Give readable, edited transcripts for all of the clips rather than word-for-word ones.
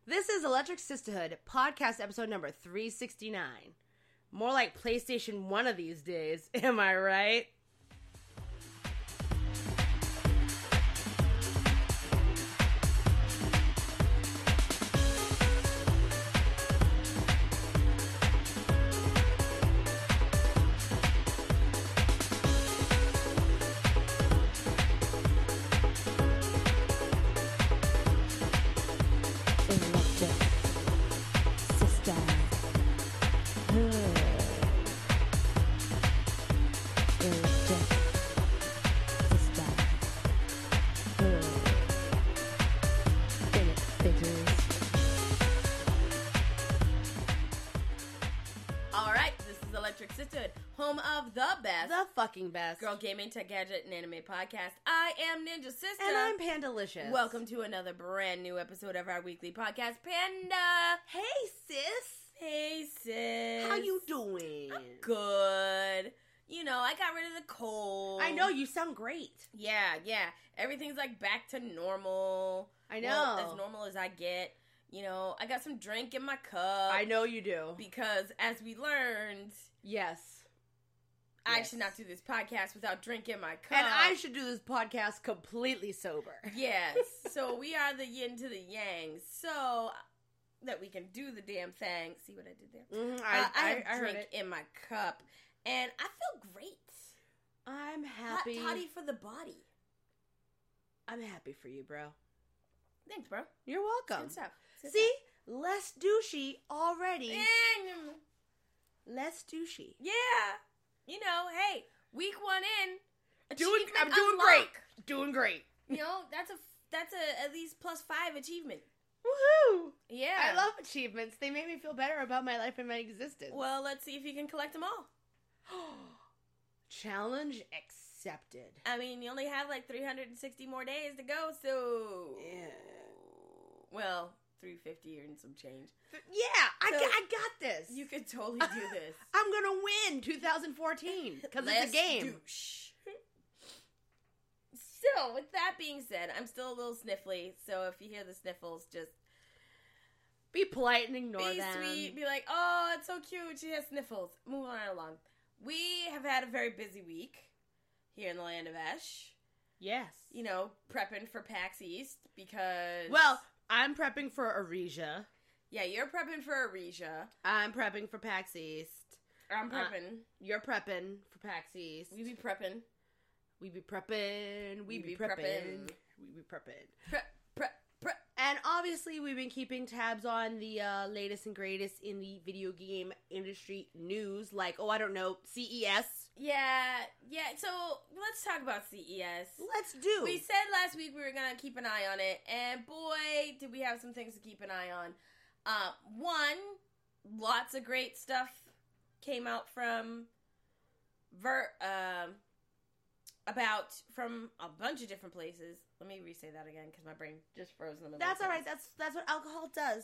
This is Electric Sisterhood, podcast episode number 369. More like PlayStation 1 of these days, am I right? Best girl gaming, tech gadget, and anime podcast. I am Ninja Sister. And I'm Pandalicious. Welcome to another brand new episode of our weekly podcast, Panda. Hey, sis. Hey, sis. How you doing? I'm good. You know, I got rid of the cold. I know, you sound great. Yeah. Everything's like back to normal. I know. Well, as normal as I get. You know, I got some drink in my cup. I know you do. Because as we learned... Yes. I should not do this podcast without drinking my cup. And I should do this podcast completely sober. Yes. So we are the yin to the yang. So that we can do the damn thing. See what I did there? Mm-hmm. I have drink in my cup. And I feel great. I'm happy. Hot toddy for the body. I'm happy for you, bro. Thanks, bro. You're welcome. Good stuff. See? Less douchey already. Less douchey. Yeah. You know, hey, week one in, I'm doing unlock. great. Doing great. You know, that's a at least +5 achievement. Woohoo! Yeah. I love achievements. They make me feel better about my life and my existence. Well, let's see if you can collect them all. Challenge accepted. I mean, you only have like 360 more days to go, so... Yeah. Well... 350 and some change. Yeah, I got this. You could totally do this. I'm gonna win 2014 because it's a game. Douche. So, with that being said, I'm still a little sniffly. So if you hear the sniffles, just be polite and ignore them. Be sweet. Be like, oh, it's so cute. She has sniffles. Move on along. We have had a very busy week here in the land of Esh. Yes. You know, prepping for PAX East because... Well... I'm prepping for Aresia. Yeah, you're prepping for Aresia. I'm prepping for PAX East. I'm prepping. You're prepping for PAX East. We be prepping. We be prepping. We be prepping. We be prepping. Prep. And obviously, we've been keeping tabs on the latest and greatest in the video game industry news. Like, I don't know, CES. Yeah. So, let's talk about CES. Let's do. We said last week we were going to keep an eye on it. And boy, did we have some things to keep an eye on. One, lots of great stuff came out from from a bunch of different places. Let me re-say that again because my brain just froze in the middle. That's all right. That's what alcohol does.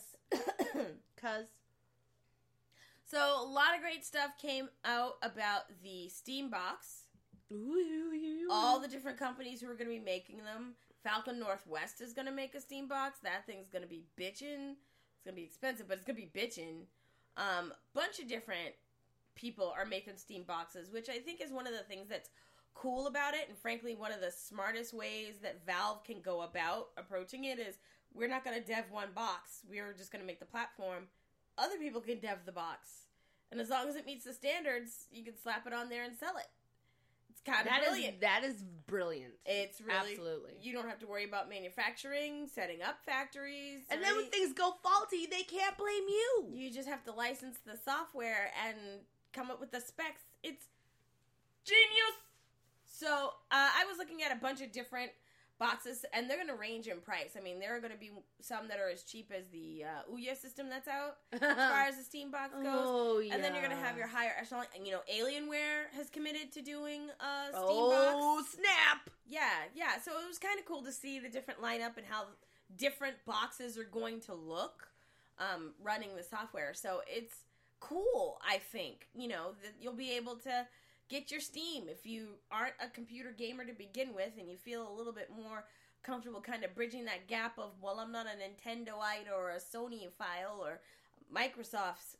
So a lot of great stuff came out about the Steam box. Ooh. All the different companies who are going to be making them. Falcon Northwest is going to make a Steam box. That thing's going to be bitchin'. It's going to be expensive, but it's going to be bitchin'. Bunch of different people are making Steam boxes, which I think is one of the things that's cool about it, and frankly one of the smartest ways that Valve can go about approaching it is we're not going to dev one box. We're just going to make the platform. Other people can dev the box. And as long as it meets the standards, you can slap it on there and sell it. It's kind of brilliant. That is brilliant. It's really... Absolutely. You don't have to worry about manufacturing, setting up factories. And then when things go faulty, they can't blame you. You just have to license the software and come up with the specs. It's genius! So, I was looking at a bunch of different boxes, and they're going to range in price. I mean, there are going to be some that are as cheap as the Ouya system that's out, as far as the Steam box goes. Oh, yeah. And then you're going to have your higher echelon. And, Alienware has committed to doing a Steam box. Oh, snap! Yeah. So it was kind of cool to see the different lineup and how different boxes are going to look running the software. So it's cool, I think. That you'll be able to get your Steam if you aren't a computer gamer to begin with and you feel a little bit more comfortable kind of bridging that gap of, well, I'm not a Nintendoite or a Sony-phile or Microsoft's,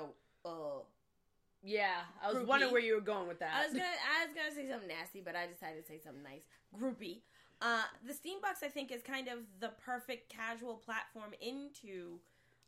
Yeah, I was groupie. wondering where you were going with that. I was gonna say something nasty, but I decided to say something nice. Groupie. The Steam Box, I think, is kind of the perfect casual platform into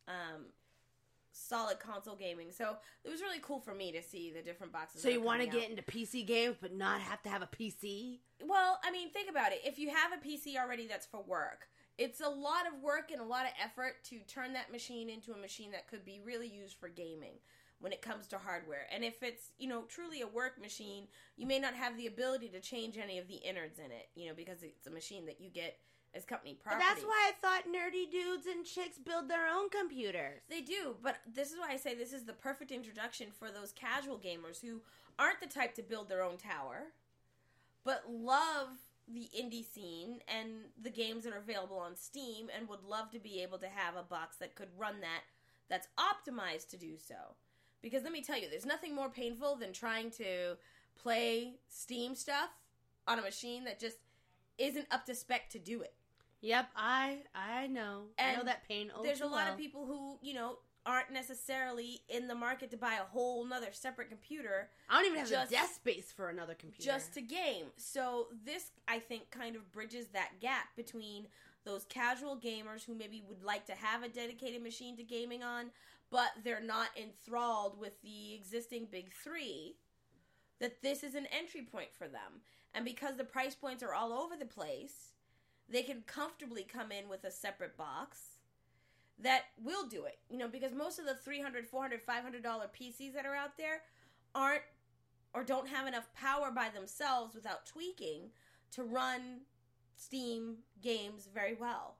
solid console gaming. So it was really cool for me to see the different boxes. So you want to get into PC games, but not have to have a PC? Well, I mean, think about it. If you have a PC already that's for work, it's a lot of work and a lot of effort to turn that machine into a machine that could be really used for gaming when it comes to hardware. And if it's, truly a work machine, you may not have the ability to change any of the innards in it, because it's a machine that you get as company property. But that's why I thought nerdy dudes and chicks build their own computers. They do, but this is why I say this is the perfect introduction for those casual gamers who aren't the type to build their own tower, but love the indie scene and the games that are available on Steam and would love to be able to have a box that could run that's optimized to do so. Because let me tell you, there's nothing more painful than trying to play Steam stuff on a machine that just isn't up to spec to do it. Yep, I know. And I know that pain. There's a lot of people who, aren't necessarily in the market to buy a whole nother separate computer. I don't even have the desk space for another computer. Just to game. So this, I think, kind of bridges that gap between those casual gamers who maybe would like to have a dedicated machine to gaming on, but they're not enthralled with the existing big three, that this is an entry point for them. And because the price points are all over the place, they can comfortably come in with a separate box that will do it. Because most of the $300, $400, $500 PCs that are out there aren't or don't have enough power by themselves without tweaking to run Steam games very well.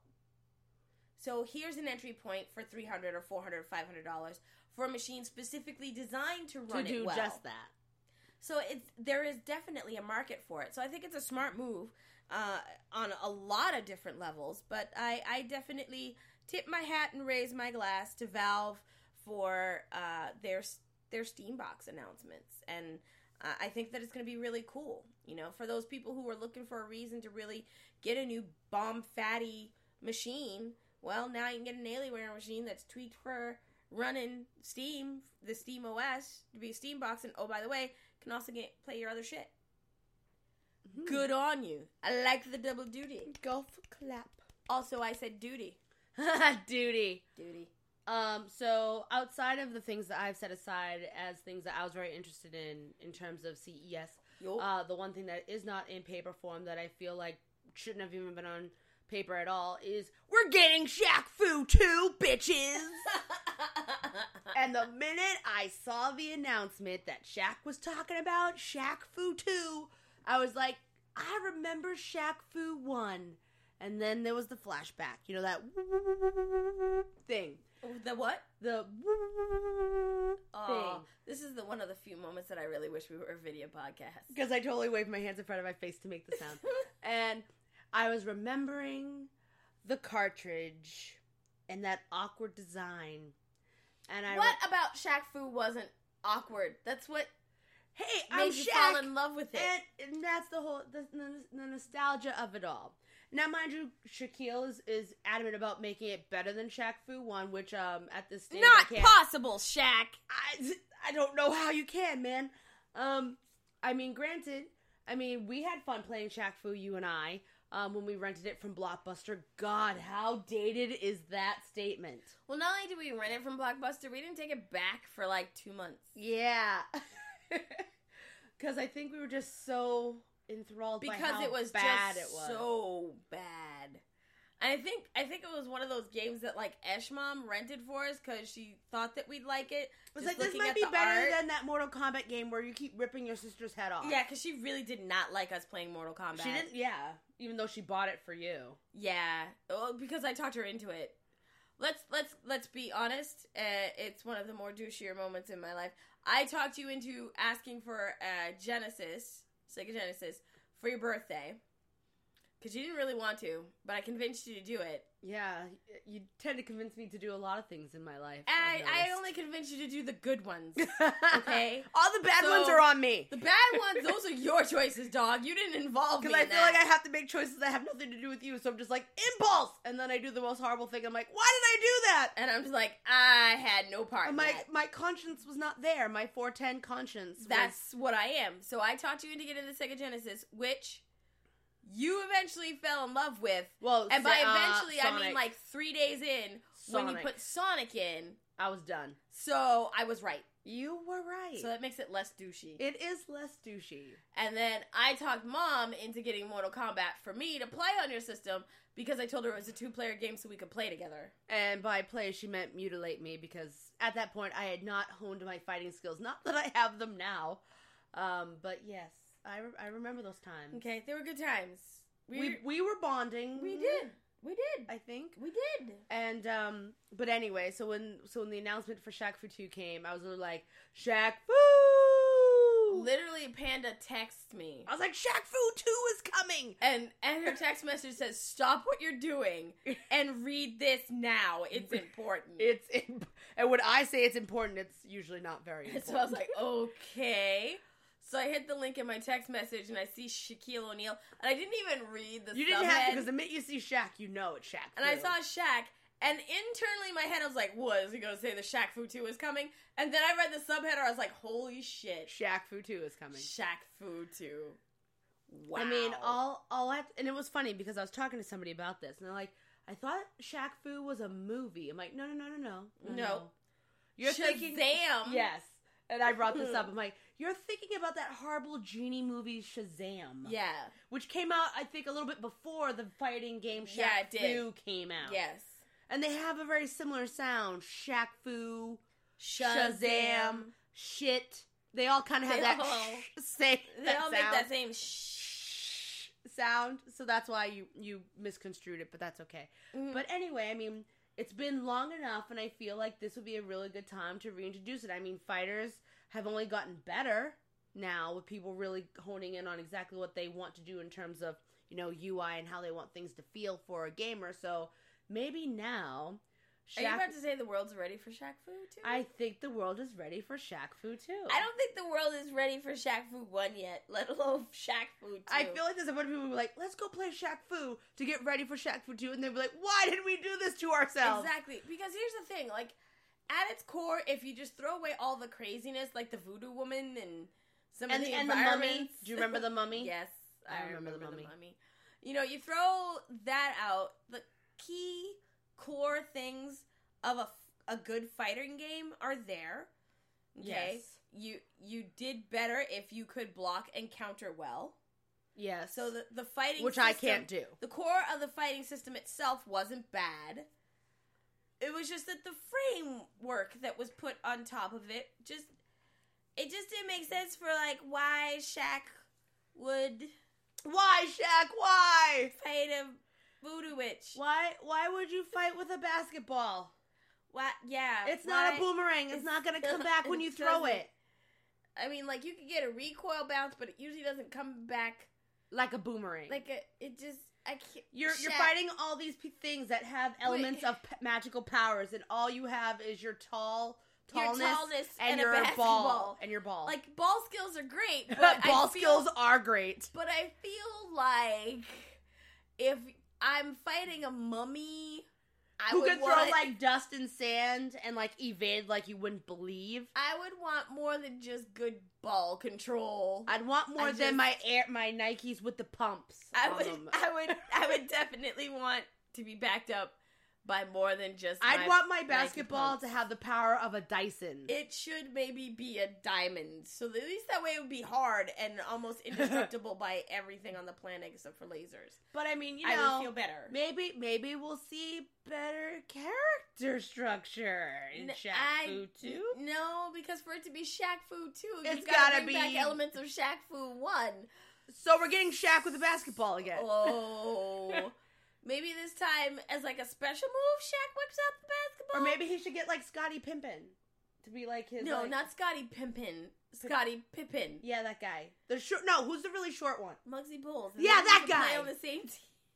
So here's an entry point for $300 or $400, $500 for a machine specifically designed to run it well. To do just that. So there is definitely a market for it. So I think it's a smart move on a lot of different levels. But I definitely tip my hat and raise my glass to Valve for their Steam Box announcements. And I think that it's going to be really cool. For those people who are looking for a reason to really get a new bomb fatty machine, well, now you can get an Alienware machine that's tweaked for running Steam, the Steam OS, to be a Steam Box. And, oh, by the way, can also play your other shit. Mm-hmm. Good on you. I like the double duty. Golf clap. Also, I said duty. Duty. So outside of the things that I've set aside as things that I was very interested in terms of CES, the one thing that is not in paper form that I feel like shouldn't have even been on paper at all is we're getting Shaq Fu 2, bitches! And the minute I saw the announcement that Shaq was talking about Shaq Fu 2, I was like, I remember Shaq Fu 1. And then there was the flashback, that thing. The what? The thing. This is one of the few moments that I really wish we were a video podcast. Because I totally waved my hands in front of my face to make the sound. And I was remembering the cartridge and that awkward design. And what about Shaq Fu wasn't awkward? That's what made you Shaq, fall in love with it. And that's the whole the nostalgia of it all. Now, mind you, Shaquille is adamant about making it better than Shaq Fu 1, which at this stage not possible, Shaq. I don't know how you can, man. Granted, we had fun playing Shaq Fu, you and I, when we rented it from Blockbuster. God, how dated is that statement? Well, not only did we rent it from Blockbuster, we didn't take it back for like 2 months. Yeah. Because I think we were just so enthralled by how it was bad just it was. So bad. And I think it was one of those games that like Eshmom rented for us because she thought that we'd like it. It was like, this might be better than that Mortal Kombat game where you keep ripping your sister's head off. Yeah, because she really did not like us playing Mortal Kombat. She didn't, yeah. Even though she bought it for you. Yeah, because I talked her into it. Let's be honest. It's one of the more douchier moments in my life. I talked you into asking for Sega Genesis, for your birthday. Because you didn't really want to, but I convinced you to do it. Yeah, you tend to convince me to do a lot of things in my life. I only convince you to do the good ones. Okay? All the bad ones are on me. The bad ones, those are your choices, dog. You didn't involve me in that. Because I feel like I have to make choices that have nothing to do with you, so I'm just like, impulse! And then I do the most horrible thing. I'm like, why did I do that? And I'm just like, I had no part in that. My conscience was not there. My 410 conscience. That's what I am. So I talked you into getting the Sega Genesis, which you eventually fell in love with. Well, and by eventually, Sonic. I mean like 3 days in, when you put Sonic in. I was done. So I was right. You were right. So that makes it less douchey. It is less douchey. And then I talked Mom into getting Mortal Kombat for me to play on your system because I told her it was a 2-player game so we could play together. And by play, she meant mutilate me because at that point I had not honed my fighting skills. Not that I have them now. But yes, I remember those times. Okay, they were good times. We were bonding. We did. I think we did. And but anyway, so when the announcement for Shaq Fu 2 came, I was like, Shaq Fu! Literally, Panda texts me. I was like, Shaq Fu 2 is coming! And her text message says, stop what you're doing and read this now. It's important. And when I say it's important, it's usually not very important. So I was like, okay. So I hit the link in my text message and I see Shaquille O'Neal. And I didn't even read the You didn't have to, because the minute you see Shaq, you know it's Shaq Fu. And I saw Shaq, and internally in my head I was like, what, is he going to say the Shaq Fu 2 is coming? And then I read the subheader, I was like, holy shit. Shaq Fu 2 is coming. Shaq Fu 2. Wow. I mean, and it was funny because I was talking to somebody about this, and they're like, I thought Shaq Fu was a movie. I'm like, no. You're thinking... Shazam! Yes. And I brought this up. I'm like, you're thinking about that horrible genie movie Shazam. Yeah. Which came out, I think, a little bit before the fighting game Shaq Fu came out. Yes. And they have a very similar sound. Shaq Fu, Shazam, shit. They all kind of have that They all make that same sound. So that's why you misconstrued it, but that's okay. Mm-hmm. But anyway, I mean... It's been long enough, and I feel like this would be a really good time to reintroduce it. I mean, fighters have only gotten better now with people really honing in on exactly what they want to do in terms of, UI and how they want things to feel for a gamer. So maybe now... Are you about to say the world's ready for Shaq Fu 2? I think the world is ready for Shaq Fu 2. I don't think the world is ready for Shaq Fu 1 yet, let alone Shaq Fu 2. I feel like there's a bunch of people who are like, let's go play Shaq Fu to get ready for Shaq Fu 2, and they'll be like, why did we do this to ourselves? Exactly, because here's the thing, like, at its core, if you just throw away all the craziness, like the voodoo woman and some of the environments... The mummy. Do you remember the mummy? Yes, I remember the mummy. You throw that out, the key core things of a good fighting game are there. Okay? Yes. You did better if you could block and counter well. Yes. So the fighting Which system, I can't do. The core of the fighting system itself wasn't bad. It was just that the framework that was put on top of it just didn't make sense for like why Shaq would fight a voodoo witch. Why would you fight with a basketball? What? Yeah. It's not a boomerang. It's not going to come back when you throw it. I mean, like, you could get a recoil bounce, but it usually doesn't come back like a boomerang. I can't. You're fighting all these things that have elements of magical powers, and all you have is your tallness and your ball. And your ball. Like, ball skills are great. But skills are great. But I feel like if I'm fighting a mummy... Who could throw, like, dust and sand and, like, evade like you wouldn't believe. I would want more than just good ball control. I'd want more than my Nikes with the pumps. I would definitely want to be backed up by more than just I'd want my basketball to have the power of a Dyson. It should maybe be a diamond. So at least that way it would be hard and almost indestructible by everything on the planet except for lasers. But I mean, I would feel better. Maybe we'll see better character structure in Shaq Fu 2. No, because for it to be Shaq Fu 2, it's you gotta bring back elements of Shaq Fu 1. So we're getting Shaq with a basketball again. Oh. Maybe this time, as like a special move, Shaq whips out the basketball. Or maybe he should get like Scottie Pippen to be like his. No, not Scottie Pippen. Scottie Pippen. Yeah, that guy. The short. No, who's the really short one? Muggsy Bogues. Yeah, that guy. Play on the same team.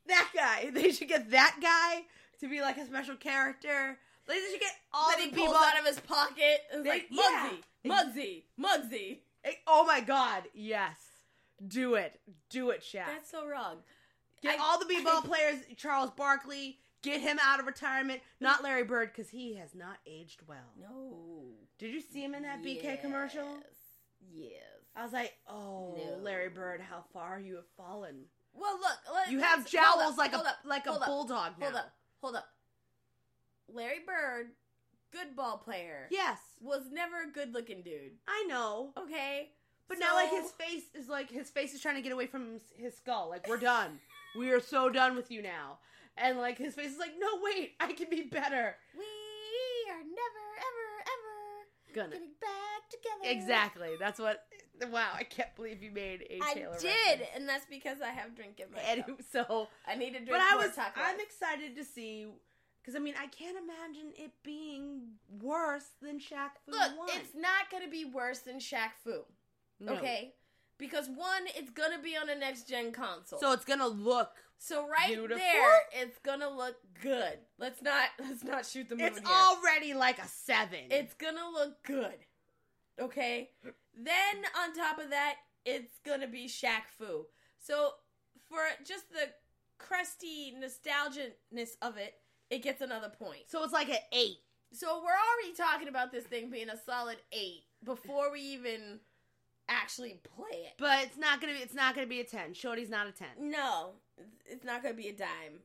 That guy. They should get that guy to be like a special character. Like, they should get all that the he people pulls out of his pocket. And it's like, Muggsy, Muggsy. Oh my god, yes. Do it, Shaq. That's so wrong. Get all the b-ball players. Charles Barkley. Get him out of retirement. Not Larry Bird, because he has not aged well. No. Did you see him in that BK commercial? Yes. I was like, oh, no. Larry Bird, how far you have fallen. Well, look. You have jowls like a bulldog now. Hold up. Larry Bird, good ball player. Yes. Was never a good-looking dude. I know. Okay. But now, like, his face is trying to get away from his skull. Like, we're done. We are so done with you now. And, like, his face is like, no, wait, I can be better. We are never, ever getting back together. Exactly. That's what... Wow, I can't believe you made a Taylor reference. I did, and that's because I have drink in my cup. So I need to drink more taco. I'm excited to see... Because, I mean, I can't imagine it being worse than Shaq Fu 1. Look, it's not going to be worse than Shaq Fu. No. Okay? Because, one, it's going to be on a next-gen console. So it's going to look beautiful. There, it's going to look good. Let's not shoot the moon It's already like a 7. It's going to look good. Okay? Then, on top of that, it's going to be Shaq Fu. So, for just the crusty nostalgia-ness of it, it gets another point. So it's like an 8. So we're already talking about this thing being a solid 8 before we even actually play it. But it's not gonna be a 10. Shorty's not a 10. No, it's not gonna be a dime.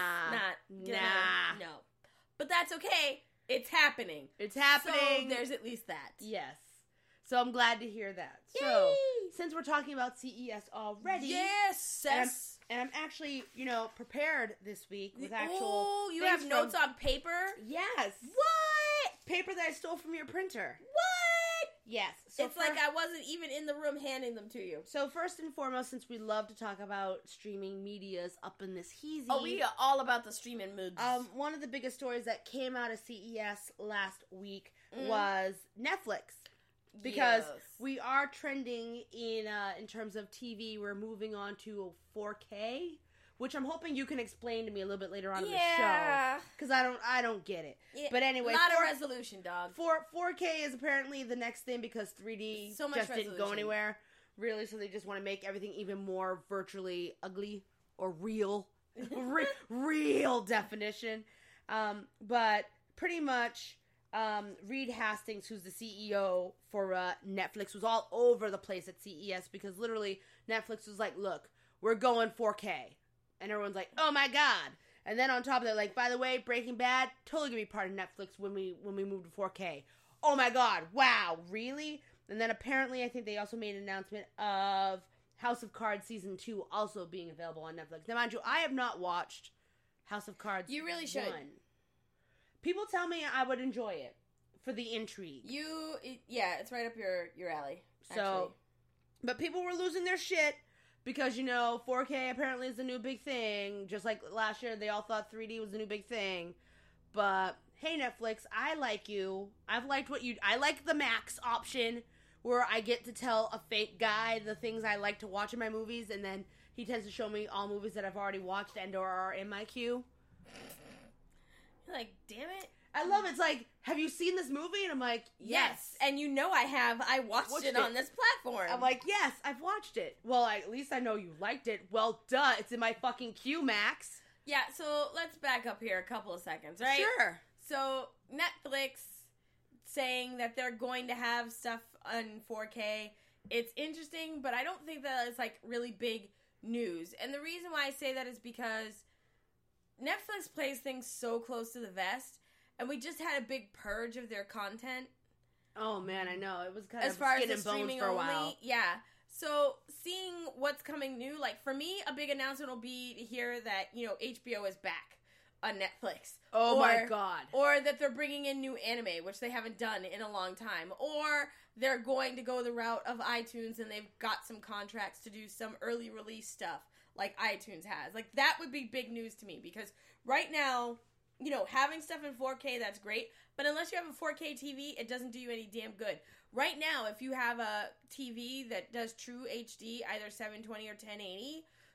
Nah. No. But that's okay. It's happening. It's happening. So there's at least that. Yes. So I'm glad to hear that. Yay! So since we're talking about CES already, yes. And I'm actually, prepared this week with actual. Oh, you have notes on paper? Yes. What? Paper that I stole from your printer. What? Yes. So it's like I wasn't even in the room handing them to you. So first and foremost, since we love to talk about streaming medias up in this heezy. Oh, we are all about the streaming moods. One of the biggest stories that came out of CES last week was Netflix. Because we are trending in terms of TV. We're moving on to 4K, which I'm hoping you can explain to me a little bit later on in the show. Because I don't get it. Yeah, but anyway, a lot of resolution, dog. 4K is apparently the next thing because 3D just didn't go anywhere. Really, so they just want to make everything even more virtually ugly or real. Real definition. But pretty much... Reed Hastings, who's the CEO for Netflix, was all over the place at CES because literally Netflix was like, look, we're going 4K. And everyone's like, oh my god. And then on top of that, like, by the way, Breaking Bad, totally gonna be part of Netflix when we move to 4K. Oh my god, wow, really? And then apparently I think they also made an announcement of House of Cards Season 2 also being available on Netflix. Now, mind you, I have not watched House of Cards. You really should. People tell me I would enjoy it for the intrigue. It's right up your alley. Actually. So, but people were losing their shit because 4K apparently is the new big thing. Just like last year, they all thought 3D was the new big thing. But hey, Netflix, I like you. I like the Max option where I get to tell a fake guy the things I like to watch in my movies, and then he tends to show me all movies that I've already watched and/or are in my queue. Like, damn it. I love it. It's like, have you seen this movie? And I'm like, yes. And I have. I watched it on this platform. I'm like, yes, I've watched it. Well, at least I know you liked it. Well, duh. It's in my fucking queue, Max. Yeah, so let's back up here a couple of seconds, right? Sure. So, Netflix saying that they're going to have stuff on 4K. It's interesting, but I don't think that it's, like, really big news. And the reason why I say that is because Netflix plays things so close to the vest, and we just had a big purge of their content. Oh man, I know. It was kind of skin and bones for a while. Yeah. So seeing what's coming new, like for me, a big announcement will be to hear that, HBO is back on Netflix. Oh my god. Or that they're bringing in new anime, which they haven't done in a long time. Or they're going to go the route of iTunes and they've got some contracts to do some early release stuff like iTunes has. Like, that would be big news to me because right now, having stuff in 4K, that's great. But unless you have a 4K TV, it doesn't do you any damn good. Right now, if you have a TV that does true HD, either 720 or 1080,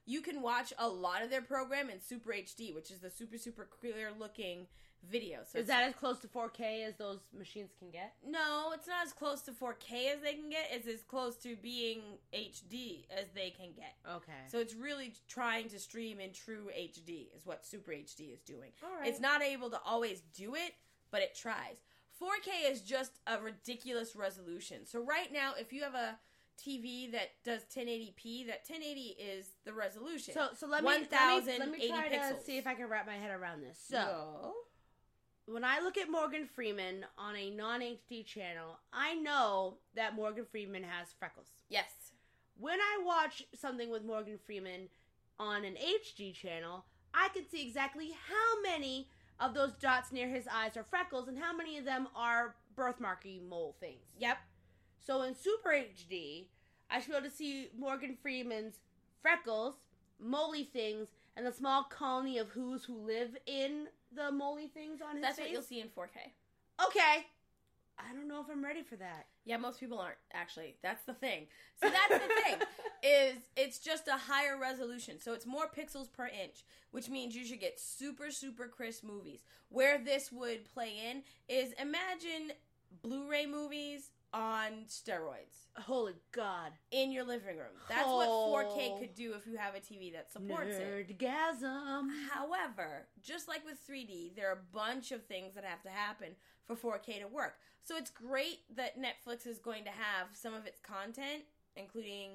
you can watch a lot of their program in Super HD, which is the super, super clear looking video. So is that as close to 4K as those machines can get? No, it's not as close to 4K as they can get. It's as close to being HD as they can get. Okay. So it's really trying to stream in true HD is what Super HD is doing. All right. It's not able to always do it, but it tries. 4K is just a ridiculous resolution. So right now, if you have a TV that does 1080p, that 1080 is the resolution. So let me try to see if I can wrap my head around this. So when I look at Morgan Freeman on a non-HD channel, I know that Morgan Freeman has freckles. Yes. When I watch something with Morgan Freeman on an HD channel, I can see exactly how many of those dots near his eyes are freckles and how many of them are birthmarky mole things. Yep. So in Super HD, I should be able to see Morgan Freeman's freckles, moley things, and the small colony of who live in the moley things on his face. That's what you'll see in 4K. Okay. I don't know if I'm ready for that. Yeah, most people aren't, actually. That's the thing. So that's the thing, is it's just a higher resolution. So it's more pixels per inch, which means you should get super, super crisp movies. Where this would play in is imagine Blu-ray movies on steroids. Holy God. In your living room. That's what 4K could do if you have a TV that supports it. Nerdgasm. However, just like with 3D, there are a bunch of things that have to happen for 4K to work. So it's great that Netflix is going to have some of its content, including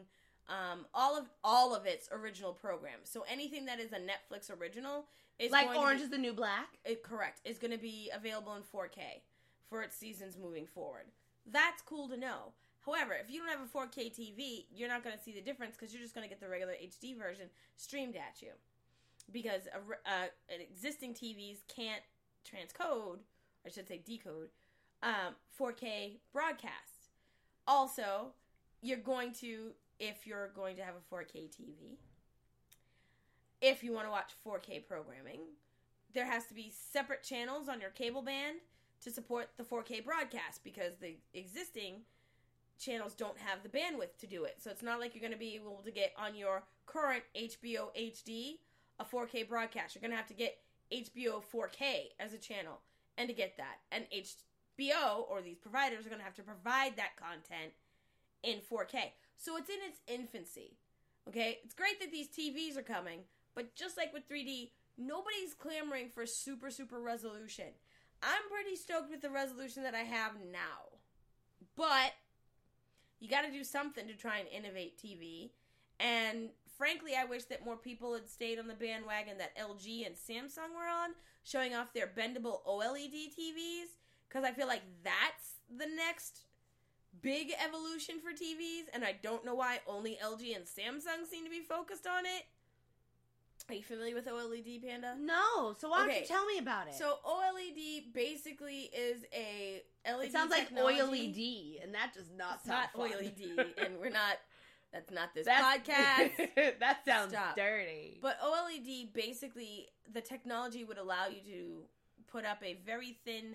all of its original programs. So anything that is a Netflix original is like Orange is the New Black? Correct. Is going to be available in 4K for its seasons moving forward. That's cool to know. However, if you don't have a 4K TV, you're not going to see the difference because you're just going to get the regular HD version streamed at you. Because existing TVs can't transcode, I should say decode, 4K broadcast. Also, if you're going to have a 4K TV, if you want to watch 4K programming, there has to be separate channels on your cable band to support the 4K broadcast because the existing channels don't have the bandwidth to do it. So it's not like you're going to be able to get on your current HBO HD a 4K broadcast. You're going to have to get HBO 4K as a channel and to get that. And HBO or these providers are going to have to provide that content in 4K. So it's in its infancy. Okay? It's great that these TVs are coming, but just like with 3D, nobody's clamoring for super, super resolution. I'm pretty stoked with the resolution that I have now. But you got to do something to try and innovate TV. And frankly, I wish that more people had stayed on the bandwagon that LG and Samsung were on, showing off their bendable OLED TVs. Because I feel like that's the next big evolution for TVs. And I don't know why only LG and Samsung seem to be focused on it. Are you familiar with OLED, Panda? No. So why don't you tell me about it? So OLED basically is a LED. It sounds technology. like OLED, and that does not sound fun. OLED, and we're not. That's not this podcast. That sounds dirty. But OLED basically, the technology would allow you to put up a very thin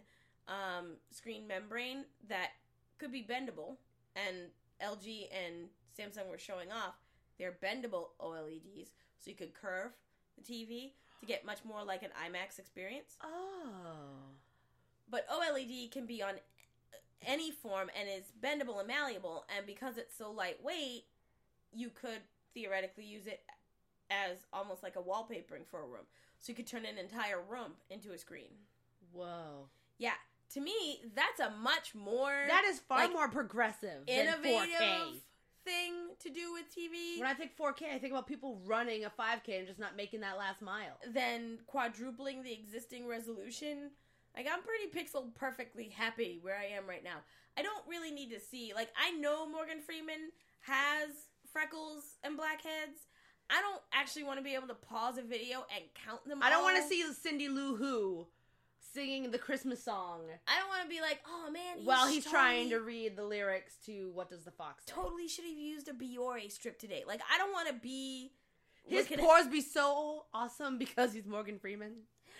screen membrane that could be bendable, and LG and Samsung were showing off their bendable OLEDs, so you could curve the TV to get much more like an IMAX experience. Oh. But OLED can be on any form and is bendable and malleable, and because it's so lightweight, you could theoretically use it as almost like a wallpapering for a room. So you could turn an entire room into a screen. Whoa. Yeah. To me, that's a much more... That is far more progressive than 4K. Thing to do with TV. When I think 4K, I think about people running a 5K and just not making that last mile. Then quadrupling the existing resolution. Like, I'm pretty pixel perfectly happy where I am right now. I don't really need to see... Like, I know Morgan Freeman has freckles and blackheads. I don't actually want to be able to pause a video and count them all. I don't want to see Cindy Lou Who singing the Christmas song. I don't want to be like, oh man, while he's trying to read the lyrics to What Does the Fox Say? Totally should have used a Biore strip today. Like, I don't want to be... His pores be so awesome because he's Morgan Freeman.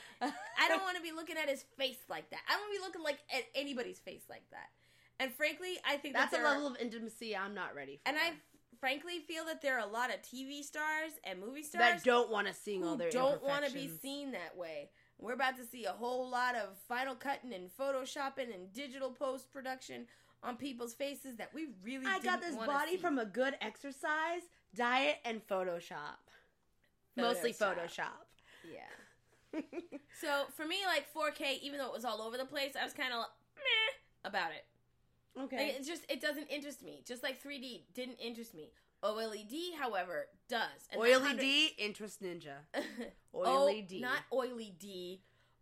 I don't want to be looking at his face like that. I don't want to be looking like at anybody's face like that. And frankly, I think that's a level of intimacy I'm not ready for. And I frankly feel that there are a lot of TV stars and movie stars that don't want to sing all their don't want to be imperfections. seen that way. We're about to see a whole lot of Final Cutting and Photoshopping and digital post-production on people's faces that we really I got this body from a good exercise, diet, and Photoshop. Mostly Photoshop. Yeah. So, for me, like, 4K, even though it was all over the place, I was kind of meh about it. Okay. Like, it doesn't interest me. Just like 3D didn't interest me. OLED, however, does. And Oily D, Interest Ninja. Oily D. Not Oily D.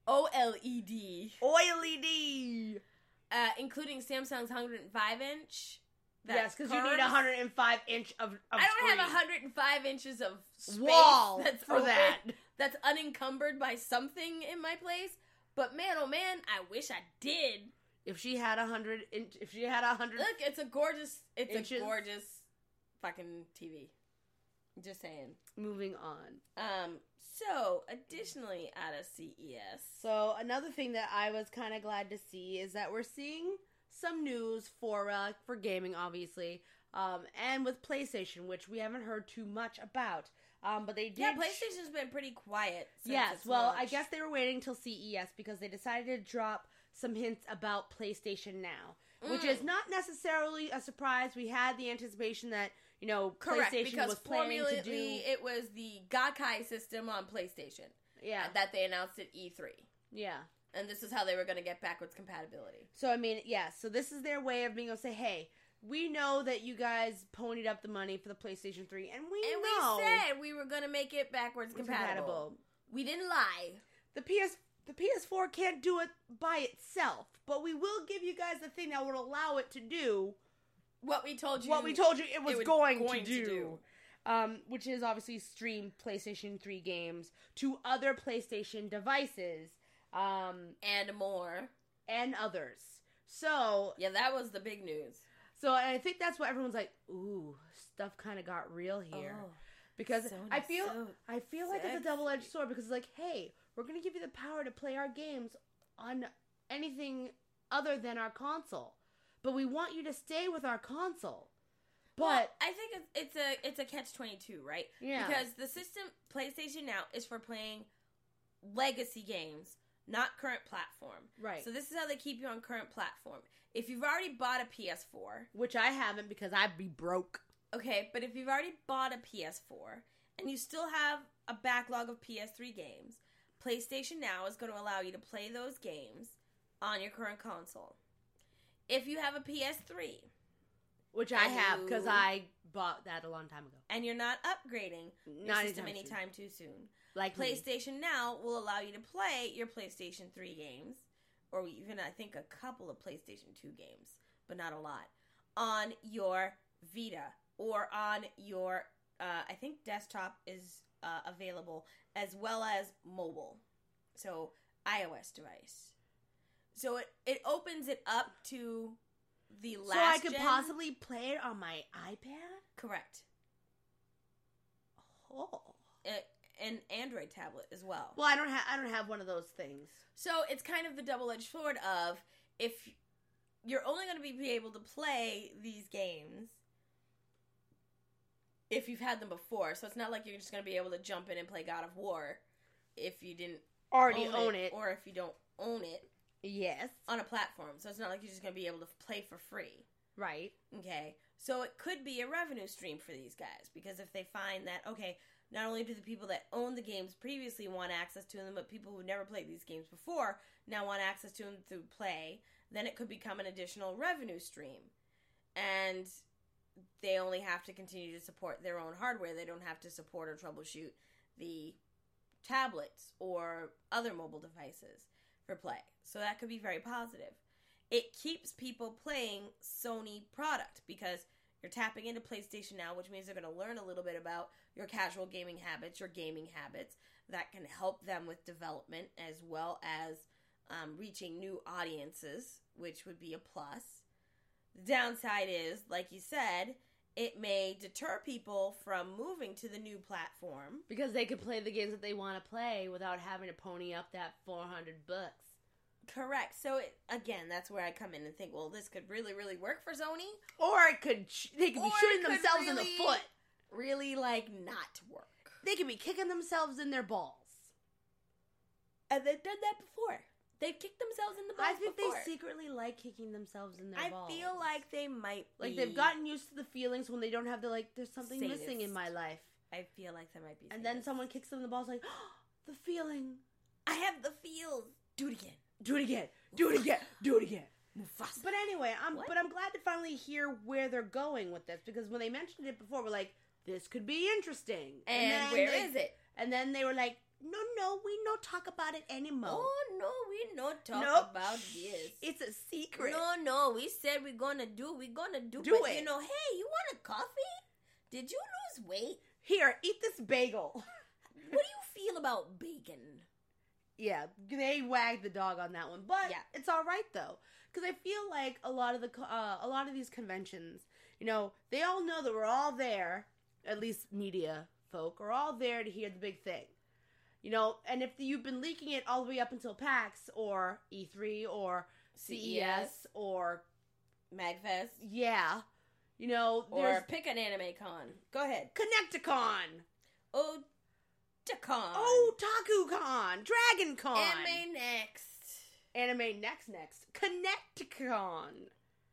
OLED. Oily D. Including Samsung's 105-inch. Yes, because you need 105-inch of I don't screen. have 105 inches of space wall that's for open, that. That's unencumbered by something in my place. But man, oh man, I wish I did. If she had 100, if she had 100, Look, it's a gorgeous inches. fucking TV. Just saying. Moving on. So additionally out of CES. So another thing that I was kind of glad to see is that we're seeing some news for gaming, obviously, and with PlayStation, which we haven't heard too much about. But they did. Yeah, PlayStation's been pretty quiet. Since Yes, its well, launch. I guess they were waiting till CES because they decided to drop some hints about PlayStation Now, which is not necessarily a surprise. We had the anticipation that, you know, Correct, PlayStation because was planning to do. it was the Gakkai system on PlayStation. Yeah. That they announced at E3. Yeah. And this is how they were going to get backwards compatibility. So, I mean, yeah, so this is their way of being able to say, hey, we know that you guys ponied up the money for the PlayStation 3, and we said we were going to make it backwards compatible. We didn't lie. The PS4 can't do it by itself, but we will give you guys the thing that would allow it to do what we told you it was going to do. do. Which is obviously stream PlayStation 3 games to other PlayStation devices. And more. And others. So... Yeah, that was the big news. So I think that's what everyone's like, ooh, stuff kind of got real here. Oh, because I feel like it's a sexy. double-edged sword because it's like, hey, we're going to give you the power to play our games on anything other than our console. But we want you to stay with our console. But well, I think it's a catch-22, right? Yeah. Because the system PlayStation Now is for playing legacy games, not current platform. Right. So this is how they keep you on current platform. If you've already bought a PS4, which I haven't because I'd be broke. Okay, but if you've already bought a PS4 and you still have a backlog of PS3 games, PlayStation Now is going to allow you to play those games on your current console. If you have a PS3, which I have because I bought that a long time ago, and you're not upgrading your system anytime too soon, like PlayStation Now will allow you to play your PlayStation 3 games, or even I think a couple of PlayStation 2 games, but not a lot, on your Vita or on your I think desktop is available, as well as mobile, so iOS device. So it opens it up to the last. So I could possibly play it on my iPad? Correct. Oh. An Android tablet as well. Well, I don't have one of those things. So it's kind of the double-edged sword of, if you're only going to be able to play these games if you've had them before. So it's not like you're just going to be able to jump in and play God of War if you didn't already own it. Or if you don't own it. Yes. On a platform. So it's not like you're just going to be able to play for free. Right. Okay. So it could be a revenue stream for these guys. Because if they find that, okay, not only do the people that own the games previously want access to them, but people who never played these games before now want access to them through play, then it could become an additional revenue stream. And they only have to continue to support their own hardware. They don't have to support or troubleshoot the tablets or other mobile devices for play. So that could be very positive. It keeps people playing Sony product because you're tapping into PlayStation Now, which means they're going to learn a little bit about your casual gaming habits, your gaming habits. That can help them with development as well as reaching new audiences, which would be a plus. The downside is, like you said, it may deter people from moving to the new platform. Because they can play the games that they want to play without having to pony up that $400. Correct. So, again, that's where I come in and think, well, this could really, really work for Sony. Or they could be shooting themselves in the foot. Really, not work. They could be kicking themselves in their balls. And they've done that before. They've kicked themselves in the balls before. I think they secretly like kicking themselves in their balls. I feel like they might be. Like, they've gotten used to the feelings when they don't have there's something sadist. missing in my life. I feel like that might be sadist. And then someone kicks them in the balls like, oh, the feeling. I have the feels. Do it again. Do it again. Do it again. Do it again. Mufasa. But anyway, I'm glad to finally hear where they're going with this, because when they mentioned it before, we're like, this could be interesting. And where is it? And then they were like, no, we no talk about it anymore. Oh, no, we no talk about this. It's a secret. No, we said we're gonna do it. But, hey, you want a coffee? Did you lose weight? Here, eat this bagel. What do you feel about bacon? Yeah, they wagged the dog on that one, but it's all right though, because I feel like a lot of these conventions, they all know that we're all there. At least media folk are all there to hear the big thing, And if you've been leaking it all the way up until PAX or E3 or CES or MagFest, or pick an anime con. Go ahead, Connecticon. Oh, TakuCon, DragonCon, Anime next, Connecticon,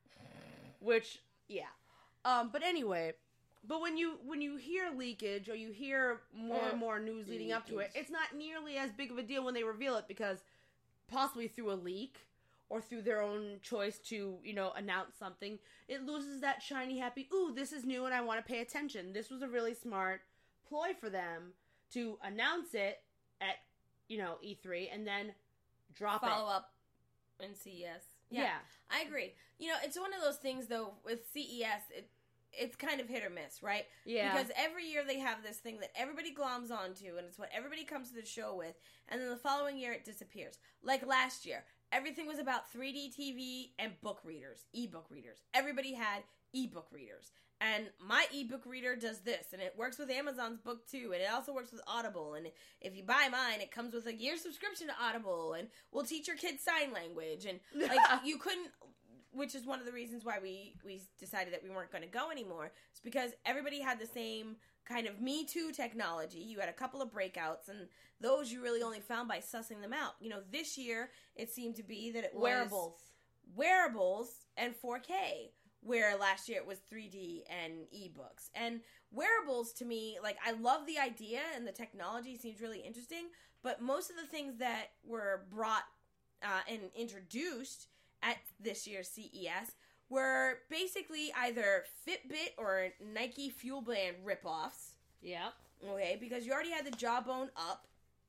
which but anyway, when you hear leakage or you hear more and more news leading up to it, it's not nearly as big of a deal when they reveal it, because possibly through a leak or through their own choice to announce something, it loses that shiny happy, ooh, this is new and I want to pay attention. This was a really smart ploy for them to announce it at, E3 and then follow up in CES. Yeah, I agree. It's one of those things, though, with CES, it's kind of hit or miss, right? Yeah. Because every year they have this thing that everybody gloms onto, and it's what everybody comes to the show with, and then the following year it disappears. Like last year, everything was about 3D TV and book readers, ebook readers. Everybody had ebook readers. And my ebook reader does this, and it works with Amazon's book too, and it also works with Audible, and if you buy mine, it comes with a year subscription to Audible, and we'll teach your kids sign language, and you couldn't, which is one of the reasons why we decided that we weren't going to go anymore. It's because everybody had the same kind of Me Too technology. You had a couple of breakouts, and those you really only found by sussing them out. This year, it seemed to be that it was wearables and 4K. Where last year it was 3D and ebooks. And wearables, to me, I love the idea and the technology seems really interesting, but most of the things that were brought and introduced at this year's CES were basically either Fitbit or Nike Fuel Band ripoffs. Yeah. Okay, because you already had the Jawbone Up.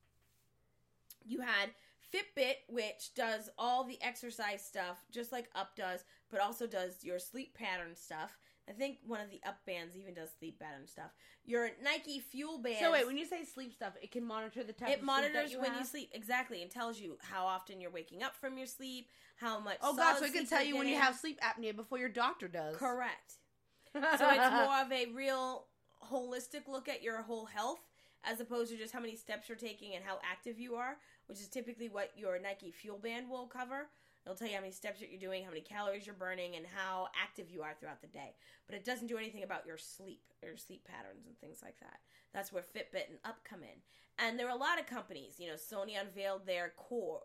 You had Fitbit, which does all the exercise stuff, just like Up does, but also does your sleep pattern stuff. I think one of the Up bands even does sleep pattern stuff. Your Nike Fuel Band. So wait, when you say sleep stuff, it can monitor the type of sleep that you have? It monitors when you sleep, exactly, and tells you how often you're waking up from your sleep, how much so it can tell you when you have sleep apnea before your doctor does. Correct. So it's more of a real holistic look at your whole health, as opposed to just how many steps you're taking and how active you are, which is typically what your Nike Fuel Band will cover. It'll tell you how many steps that you're doing, how many calories you're burning, and how active you are throughout the day. But it doesn't do anything about your sleep patterns and things like that. That's where Fitbit and Up come in. And there are a lot of companies. Sony unveiled their Core,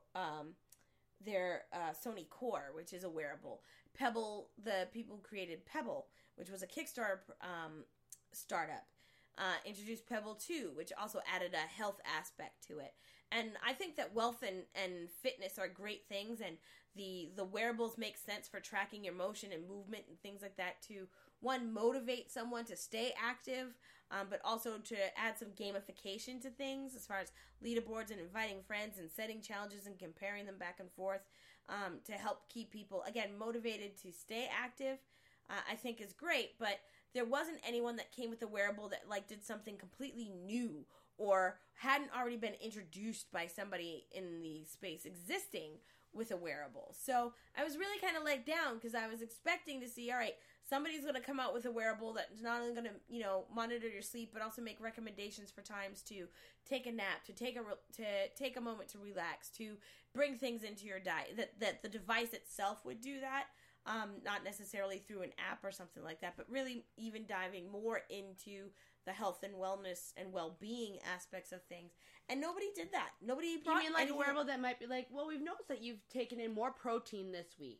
Sony Core, which is a wearable. Pebble, the people who created Pebble, which was a Kickstarter startup, introduced Pebble 2, which also added a health aspect to it. And I think that wealth and fitness are great things, and the wearables make sense for tracking your motion and movement and things like that to, one, motivate someone to stay active, but also to add some gamification to things as far as leaderboards and inviting friends and setting challenges and comparing them back and forth to help keep people, again, motivated to stay active, I think is great. But there wasn't anyone that came with a wearable that did something completely new or hadn't already been introduced by somebody in the space existing with a wearable. So I was really kind of let down because I was expecting to see, all right, somebody's going to come out with a wearable that's not only going to, monitor your sleep, but also make recommendations for times to take a nap, to take a moment to relax, to bring things into your diet. That the device itself would do that, not necessarily through an app or something like that, but really even diving more into the health and wellness and well-being aspects of things. And nobody did that. Nobody brought You mean like a wearable that might be like, well, we've noticed that you've taken in more protein this week.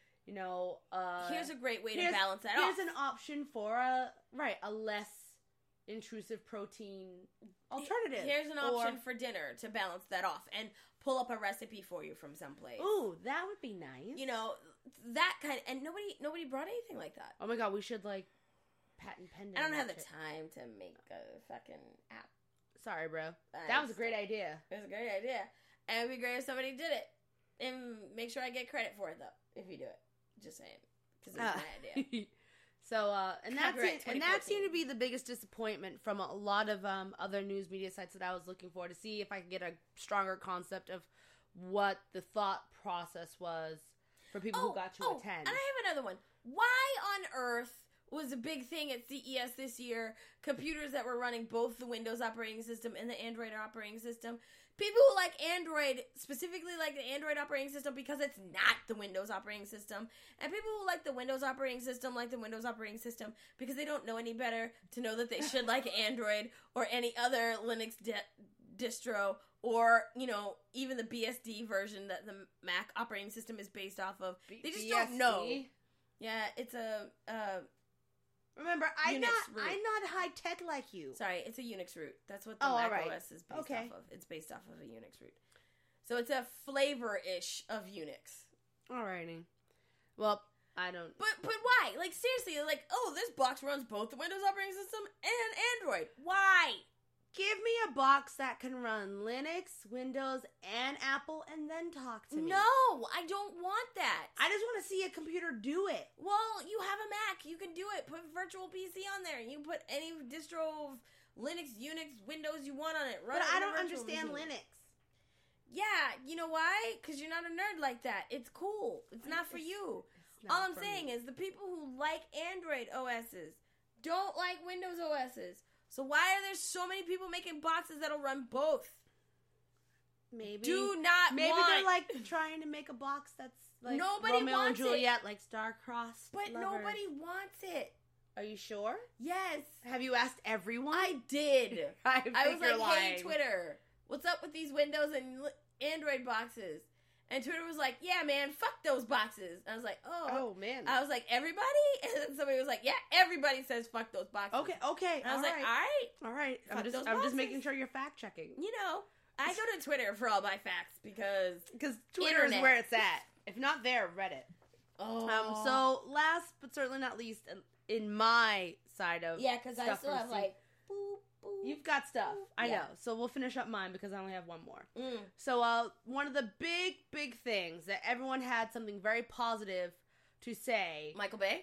Here's a great way to balance that off. Here's an option for a less intrusive protein alternative. Here's an option for dinner to balance that off and pull up a recipe for you from someplace. Ooh, that would be nice. That kind of, and nobody brought anything like that. Oh my god, we should patent pending. I don't have the time to make a fucking app. Sorry, bro. That was a great idea. It was a great idea. And it would be great if somebody did it. And make sure I get credit for it, though, if you do it. Just saying. Because it was my idea. So, and that seemed to be the biggest disappointment from a lot of other news media sites that I was looking for, to see if I could get a stronger concept of what the thought process was for people who got to attend. And I have another one. Why on earth was a big thing at CES this year, computers that were running both the Windows operating system and the Android operating system? People who like Android, specifically like the Android operating system because it's not the Windows operating system, and people who like the Windows operating system like the Windows operating system because they don't know any better to know that they should like Android or any other Linux distro, or, even the BSD version that the Mac operating system is based off of. They just don't know. Yeah, it's a remember, I'm not high tech like you. Sorry, it's a Unix root. That's what the Mac OS is based off of. It's based off of a Unix root. So it's a flavor-ish of Unix. Alrighty. Well, I don't... But why? Seriously, this box runs both the Windows operating system and Android. Why? Give me a box that can run Linux, Windows, and Apple, and then talk to me. No, I don't want that. I just want to see a computer do it. Well, you have a Mac. You can do it. Put Virtual PC on there. You can put any distro of Linux, Unix, Windows you want on it. But I don't understand Linux. Yeah, you know why? Because you're not a nerd like that. It's cool. It's not for you. All I'm saying is the people who like Android OSs don't like Windows OSs. So why are there so many people making boxes that'll run both? Maybe they're trying to make a box that's like nobody Romeo wants and Juliet, like star-crossed But lovers. Nobody wants it. Are you sure? Yes. Have you asked everyone? I did. I was like, lying. Hey, Twitter, what's up with these Windows and Android boxes? And Twitter was like, yeah, man, fuck those boxes. And I was like, oh, man. I was like, everybody? And then somebody was like, yeah, everybody says fuck those boxes. Okay. And I was like, all right. I'm just making sure you're fact checking. I go to Twitter for all my facts because Twitter is where it's at. If not there, Reddit. Oh. So last but certainly not least, in my side of because I still have boop, boop. You've got stuff. I know. So we'll finish up mine because I only have one more. So one of the big things that everyone had something very positive to say. Michael Bay?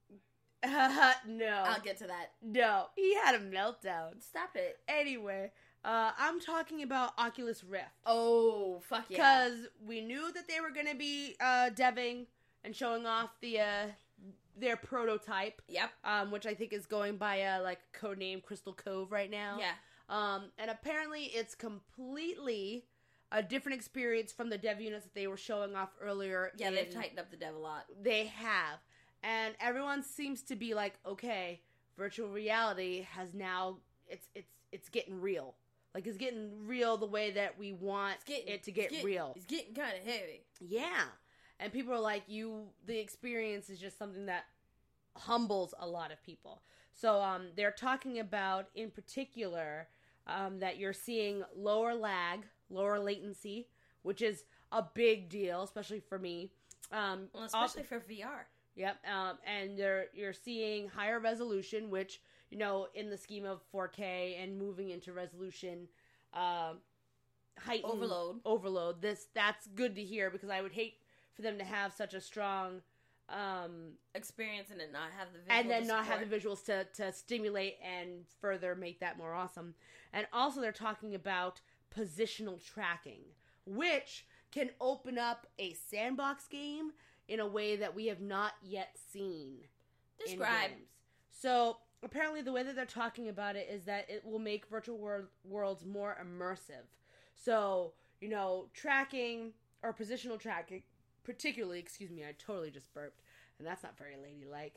No. I'll get to that. No. He had a meltdown. Stop it. Anyway, I'm talking about Oculus Rift. Oh, fuck yeah. Because we knew that they were going to be deving and showing off their prototype. Yep. Which I think is going by a codename Crystal Cove right now. Yeah. And apparently it's completely a different experience from the dev units that they were showing off earlier. Yeah, they've tightened up the dev a lot. They have. And everyone seems to be like, okay, virtual reality has now it's getting real. It's getting real the way that we want it to get real. It's getting kind of heavy. Yeah. And people are like, the experience is just something that humbles a lot of people. So they're talking about, in particular, that you're seeing lower lag, lower latency, which is a big deal, especially for me. Especially for VR. Yep. And you're seeing higher resolution, which, in the scheme of 4K and moving into resolution, heightened overload. That's good to hear, because I would hate for them to have such a strong experience and then not have the visuals, and then not have the visuals to stimulate and further make that more awesome. And also they're talking about positional tracking, which can open up a sandbox game in a way that we have not yet seen. Describe. In games. So, apparently the way that they're talking about it is that it will make virtual worlds more immersive. So, tracking, or positional tracking, particularly, excuse me, I totally just burped, and that's not very ladylike,